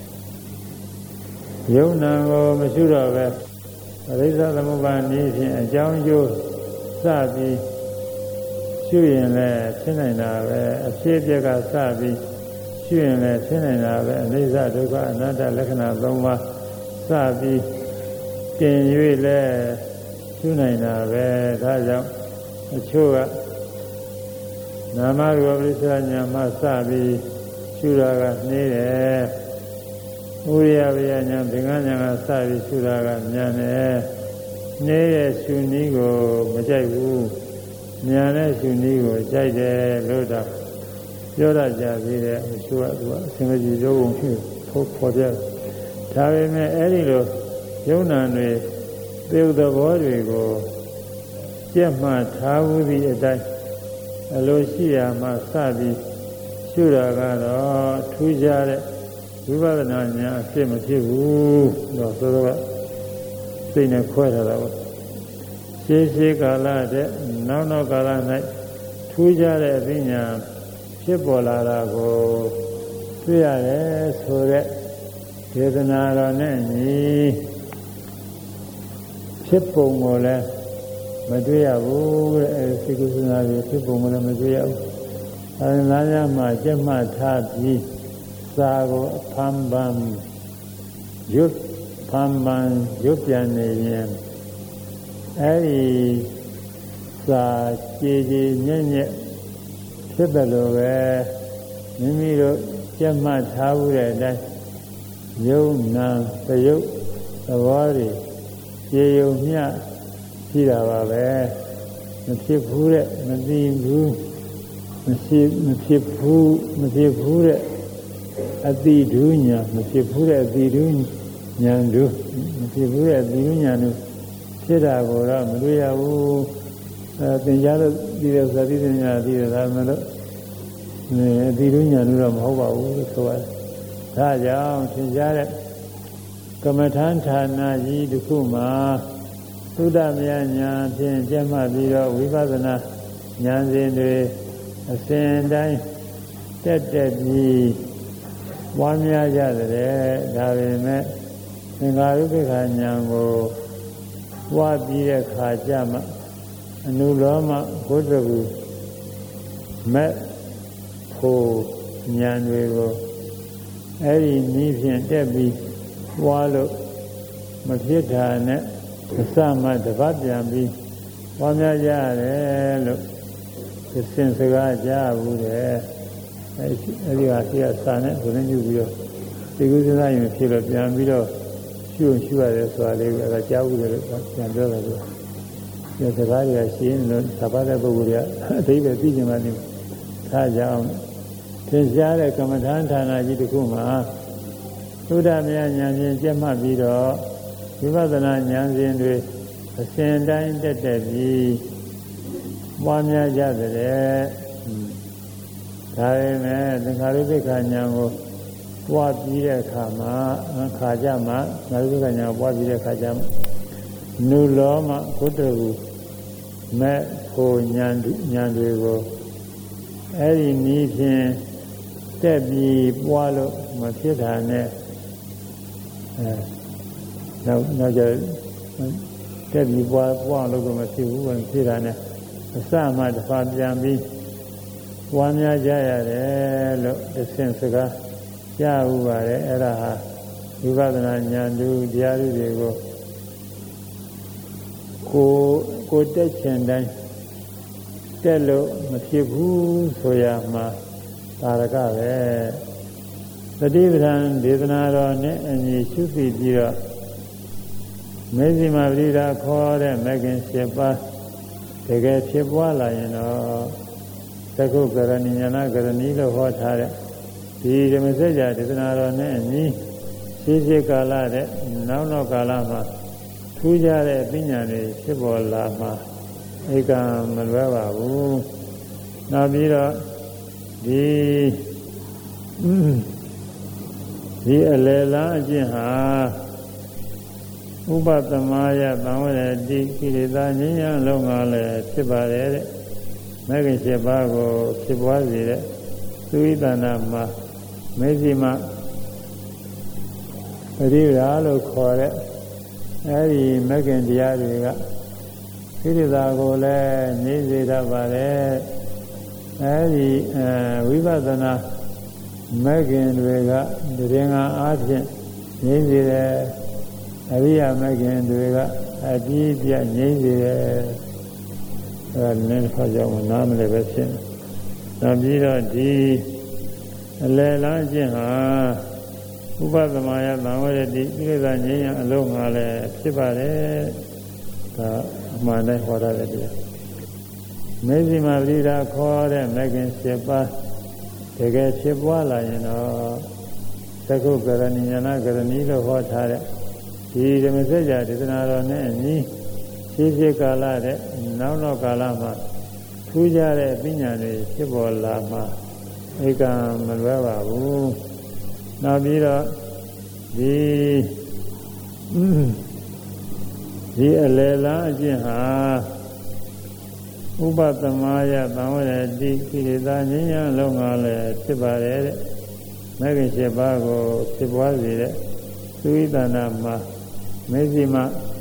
ယုတ်နာကိုမရှုတော့ပဲအရိစ္ဆသမုပ္ပါဒ်နည်းဖြင့်အကြောင်းကျိုးစပြီးရှုရင်လည်းရှင်းနိုင်တာပဲအဖြစ်အပျက်ကစပြီးရှုရင်လည်းရှင်းနိုင်တာပဲအနိစ္စဒုက္ခအနတ္တလက္ခဏာသုံးပါးစပြီးတင်၍လည်းရှုနိုင်တာပဲဒါကြောင့်အချို့ကနာမရူပပရိစ္ဆေညာမှစပြီးရှုတာကနှေးတယ်ဥရိယဝိညာဉ်ဘင်္ဂညာကစပြီးရှုတာကမြန်တယ်နှေးတဲ့ရှုနည်းကိုမကြိုက်ဘူးမြန်တဲ့ရှုနည်းကိုကြိုက်တယ်လို့တော့ပြောရကြသေးတယ်အချို့ကသူကအစဉ်မကြည်ပြောပုံဖြစ်ဖို့ပေါ်ပြဒါပေမဲ့အဲ့ဒီလိုယုံနာတွေသေုပ်သဘောတွေကိုကြက်မှထားဘူးသည့်အတိုင်းအလိုရှိရာမှစပြီးရှုတာကတော့ထူးခြားတဲ့ဝိပဿနာဉာဏ်အဖြစ်မဖြစ်ဘူးတော့ဆိုတော့စိတ်နဲ့ခွဲထားတာပေါ့ရှေးရှေးကာလတဲ့နောက်နောက်ကာလ၌ထူးခြားတဲ့အပညာဖြစ်ပေါ်လာတာကိုတွေ့ရတယ်ဆိုတဲ့ဒေသနာတော်နဲ့ညီဖြစ်ပုံကိုလည်းမတွေ့ရဘူးတဲ့အဲဒီကုသနာတွေဖြစ်ပုံကိုလည်းမတွေ့ရဘူးအဲဒီလမ်းကြားမှာကျက်မှတ်ထားပြီးစာကိုအဖန်ပန်ရွတ်ဖန်ပန်ရွတ်ပြန်နေရင်အဲဒီစာကြည်ကြည်ညက်ညက်ဖြစ်တယ်လို့ပဲမိမိတို့ကျက်မှတ်ထားမှုတဲ့အတိုင်းယုံနာသယုတ်သဘောတွေကျေယုံမျှရှိတာပါပဲမဖြစ်ဘူးတဲ့မသိဘူးမဖြစ်မဖြစ်ဘူးမဖြစ်ဘူးတဲ့အတိဒုညာမဖြစ်ဘူးတဲ့အတိဒုညာတို့မဖြစ်ဘူးတဲ့အတိဒုညာတို့ဖြစ်တာကိုတော့မတွေ့ရဘူးအဲသင်ကြားလို့ဒီလိုဇာတိဉာဏ်ဒီလိုဒါမှမဟုတ်အတိဒုညာတို့တော့မဟုတ်ပါဘူးလို့ဆိုရတယ်ဒါကြောင့်သင်ကြားတဲ့ကမ္မထန်ဌာနကြီးတစ်ခုမှာသုဒ္ဓမြတ်ဉာဏ်ဖြင့်ကျက်မှတ်ပြီးတော့ဝိပဿနာဉာဏ်စဉ်တွေအစဉ်တိုင်းတက်တက်ပြီးဝါများကြတယ်ဒါပေမဲ့သင်္ခါရုပ္ပခာဉာဏ်ကိုဝါပြီးတဲ့ခါကျမှအနုလောမဘုဒ္ဓဂုမဲ့ဖို့ဉာဏ်တွေကိုအဲ့ဒီနည်းဖြင့်တက်ပြီးဝါလို့မဖြစ်တာနဲ့အစမှတပတ်ပြန်ပြီးဝါများကြရတယ်လို့သင်စကားကြားဘူးတဲ့အဲဒီအဲဒီဟာရှိရစာနဲ့ဘုရင်ပြုပြီးတော့ဒီကုသနာရင်ဖြစ်တော့ပြန်ပြီးတော့ရှုရှုရတယ်ဆိုတာလေးကအဲကြားဘူးတယ်လို့ပြန်ပြောတယ်လို့ဒီစကားတွေကရှင်းလို့သဘာဝတဲ့ပုဂ္ဂိုလ်တွေအတိတ်ပဲသိကျင်မှနေထားကြအောင်သင်ကြားတဲ့ကမ္မဋ္ဌာန်းဌာနကြီးတစ်ခုမှာသုဒ္ဓမြတ်ဉာဏ်ဖြင့်ကျက်မှတ်ပြီးတော့ဝိပဿနာဉာဏ်စဉ်တွေအစဉ်တိုင်းတက်တက်ပြီးပွားများကြတယ်ဒါပေမဲ့သင်္ခါရုပ္ပခာဉာဏ်ကိုပွားပြီးတဲ့အခါမှာခါကြမှာသင်္ခါရုပ္ပခာဉာဏ်ကိုပွားပြီးတဲ့အခါကျမှနုလောမဘုဒ္ဓဂုမဲ့ဖို့ဉာဏ်ဉာဏ်တွေကိုအဲ့ဒီနည်းဖြင့်တက်ပြီးပွားလို့မဖြစ်တာနဲ့အဲနောက်နောက်ကျတက်ပြီးပွားပွားလို့ก็မဖြစ်ဘူးဝင်ဖြစ်တာနဲ့အစမှတစ်ခါပြန်ပြီးပွားများကြရတယ်လို့သင်စကားကြားဥပါတယ်အဲ့ဒါဟာဝိပဿနာဉာဏ်တူတရားတွေကိုကိုကိုတက်ချင်တိုင်းတက်လို့မဖြစ်ဘူးဆိုရမှာသာရကပဲသတိပဋ္ဌာန်ဒေသနာတော်နဲ့အညီရှုသိပြီးတော့မေဇိမာပရိဒါခေါ်တဲ့မဂ္ဂင်၈ပါးတကယ်ဖြစ်ပွားလာရင်တော့သကုကရဏီညာနာကရဏီလို့ဟောထားတဲ့ဒီဓမ္မစကြာဒေသနာတော်နဲ့အညီရှိရှိကာလတဲ့နောက်နောက်ကာလမှာထူးခြားတဲ့ပညာတွေဖြစ်ပေါ်လာမှာဧကံမလွဲပါဘူးနောက်ပြီးတော့ဒီဒီအလယ်လားအကျင့်ဟာဥပသမယသံဝရတိကိလေသာငြိမ်းချမ်းလုံးကားလည်းဖြစ်ပါတယ်တဲ့မဂ္ဂင်၈ပါးကိုဖြစ်ပွားစေတဲ့သုဝိသနာမှာမေဇိမပရိဒါလို့ခေါ်တဲ့အဲဒီမဂ္ဂင်တရားတွေကကိလေသာကိုလည်းငြိမ်းစေတတ်ပါတယ်အဲဒီဝိပဿနာမဂ္ဂင်တွေကတည်ငါအားဖြင့်ငြိမ်းစေတယ်အရိယာမဂ္ဂင်တွေကအပြည့်ပြငြိမ်းစေတယ်အဲဒါလည်းခါကြောင့်နားမလဲပဲဖြစ်နေနောက်ပြီးတော့ဒီအလယ်လမ်းချင်းဟာဥပသမယသံဝရတိကိလေသာငြိမ်းရန်အလုံးငါလည်းဖြစ်ပါတယ်ဒါအမှန်တည်းဟောထားတဲ့တရားမေဇိမာပရိဒါခေါ်တဲ့မဂ္ဂင်၈ပါးတကယ်ဖြစ်ပွားလာရင်တော့သကုကရဏီညာနာကရဏီလို့ဟောထားတဲ့ဒီဓမ္မစကြာဒေသနာတော်နဲ့အညီရှိရှိကာလတဲ့နောက်နောက်ကာလမှာထူးခြားတဲ့ပညာတွေဖြစ်ပေါ်လာမှာဧကံမလွဲပါဘူးနောက်ပြီးတော့ဒီဒီအလယ်လားအကျင့်ဟာဥပသမယသံဝရတိကိလေသာငြိမ်းချမ်းလုံးကားလည်းဖြစ်ပါတယ်တဲ့မဂ္ဂင်၈ပါးကိုဖြစ်ပွားစေတဲ့သုဝိသနာမှာမေဇိမ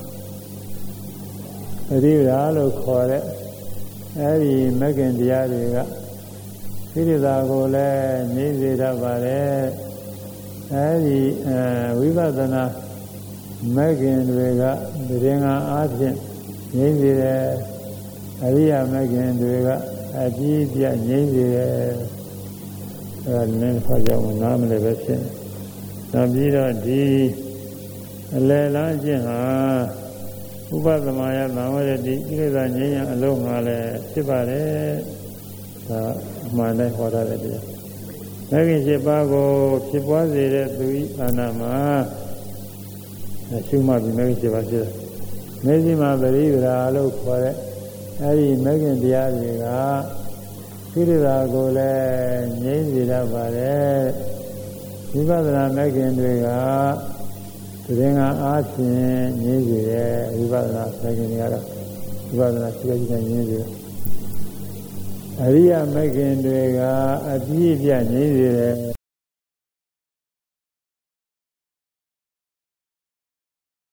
ပရိဒါလို့ခေါ်တဲ့အဲဒီမဂ္ဂင်တရားတွေကကိလေသာကိုလည်းငြိမ်းစေတတ်ပါတယ်အဲဒီဝိပဿနာမဂ္ဂင်တွေကတည်ငါအားဖြင့်ငြိမ်းစေတယ်အရိယာမဂ္ဂင်တွေကအပြည့်ပြငြိမ်းစေတယ်အဲဒါလည်းခါကြောင့်နားမလဲပဲဖြစ်နေနောက်ပြီးတော့ဒီအလယ်လားခြင်းဟာဥပသမယသံဝရတိကိလေသာငြိမ်းရန်အလုံးငါလည်းဖြစ်ပါတယ်ဒါအမှန်တိုင်းဟောထားတဲ့တရားမဂ္ဂင်၈ပါးကိုဖြစ်ပွားစေတဲ့သူဤအာနာမှာရှုမှတ်ပြီးမဂ္ဂင်၈ပါးဖြစ်တယ်မေဇိမာပရိဒါလို့ခေါ်တဲ့အဲဒီမဂ္ဂင်တရားတွေကကိလေသာကိုလည်းငြိမ်းစေတတ်ပါတယ်ဝိပဿနာမဂ္ဂင်တွေကတည်ငါအားဖြင့်ငြိမ်းစေတယ်ဝိပဿနာမဂ္ဂင်တွေကတော့ဝိပဿနာရှိတဲ့ငြိမ်းစေတယ်အရိယာမဂ္ဂင်တွေကအပြည့်အပြည့်ငြိမ်းစေတယ်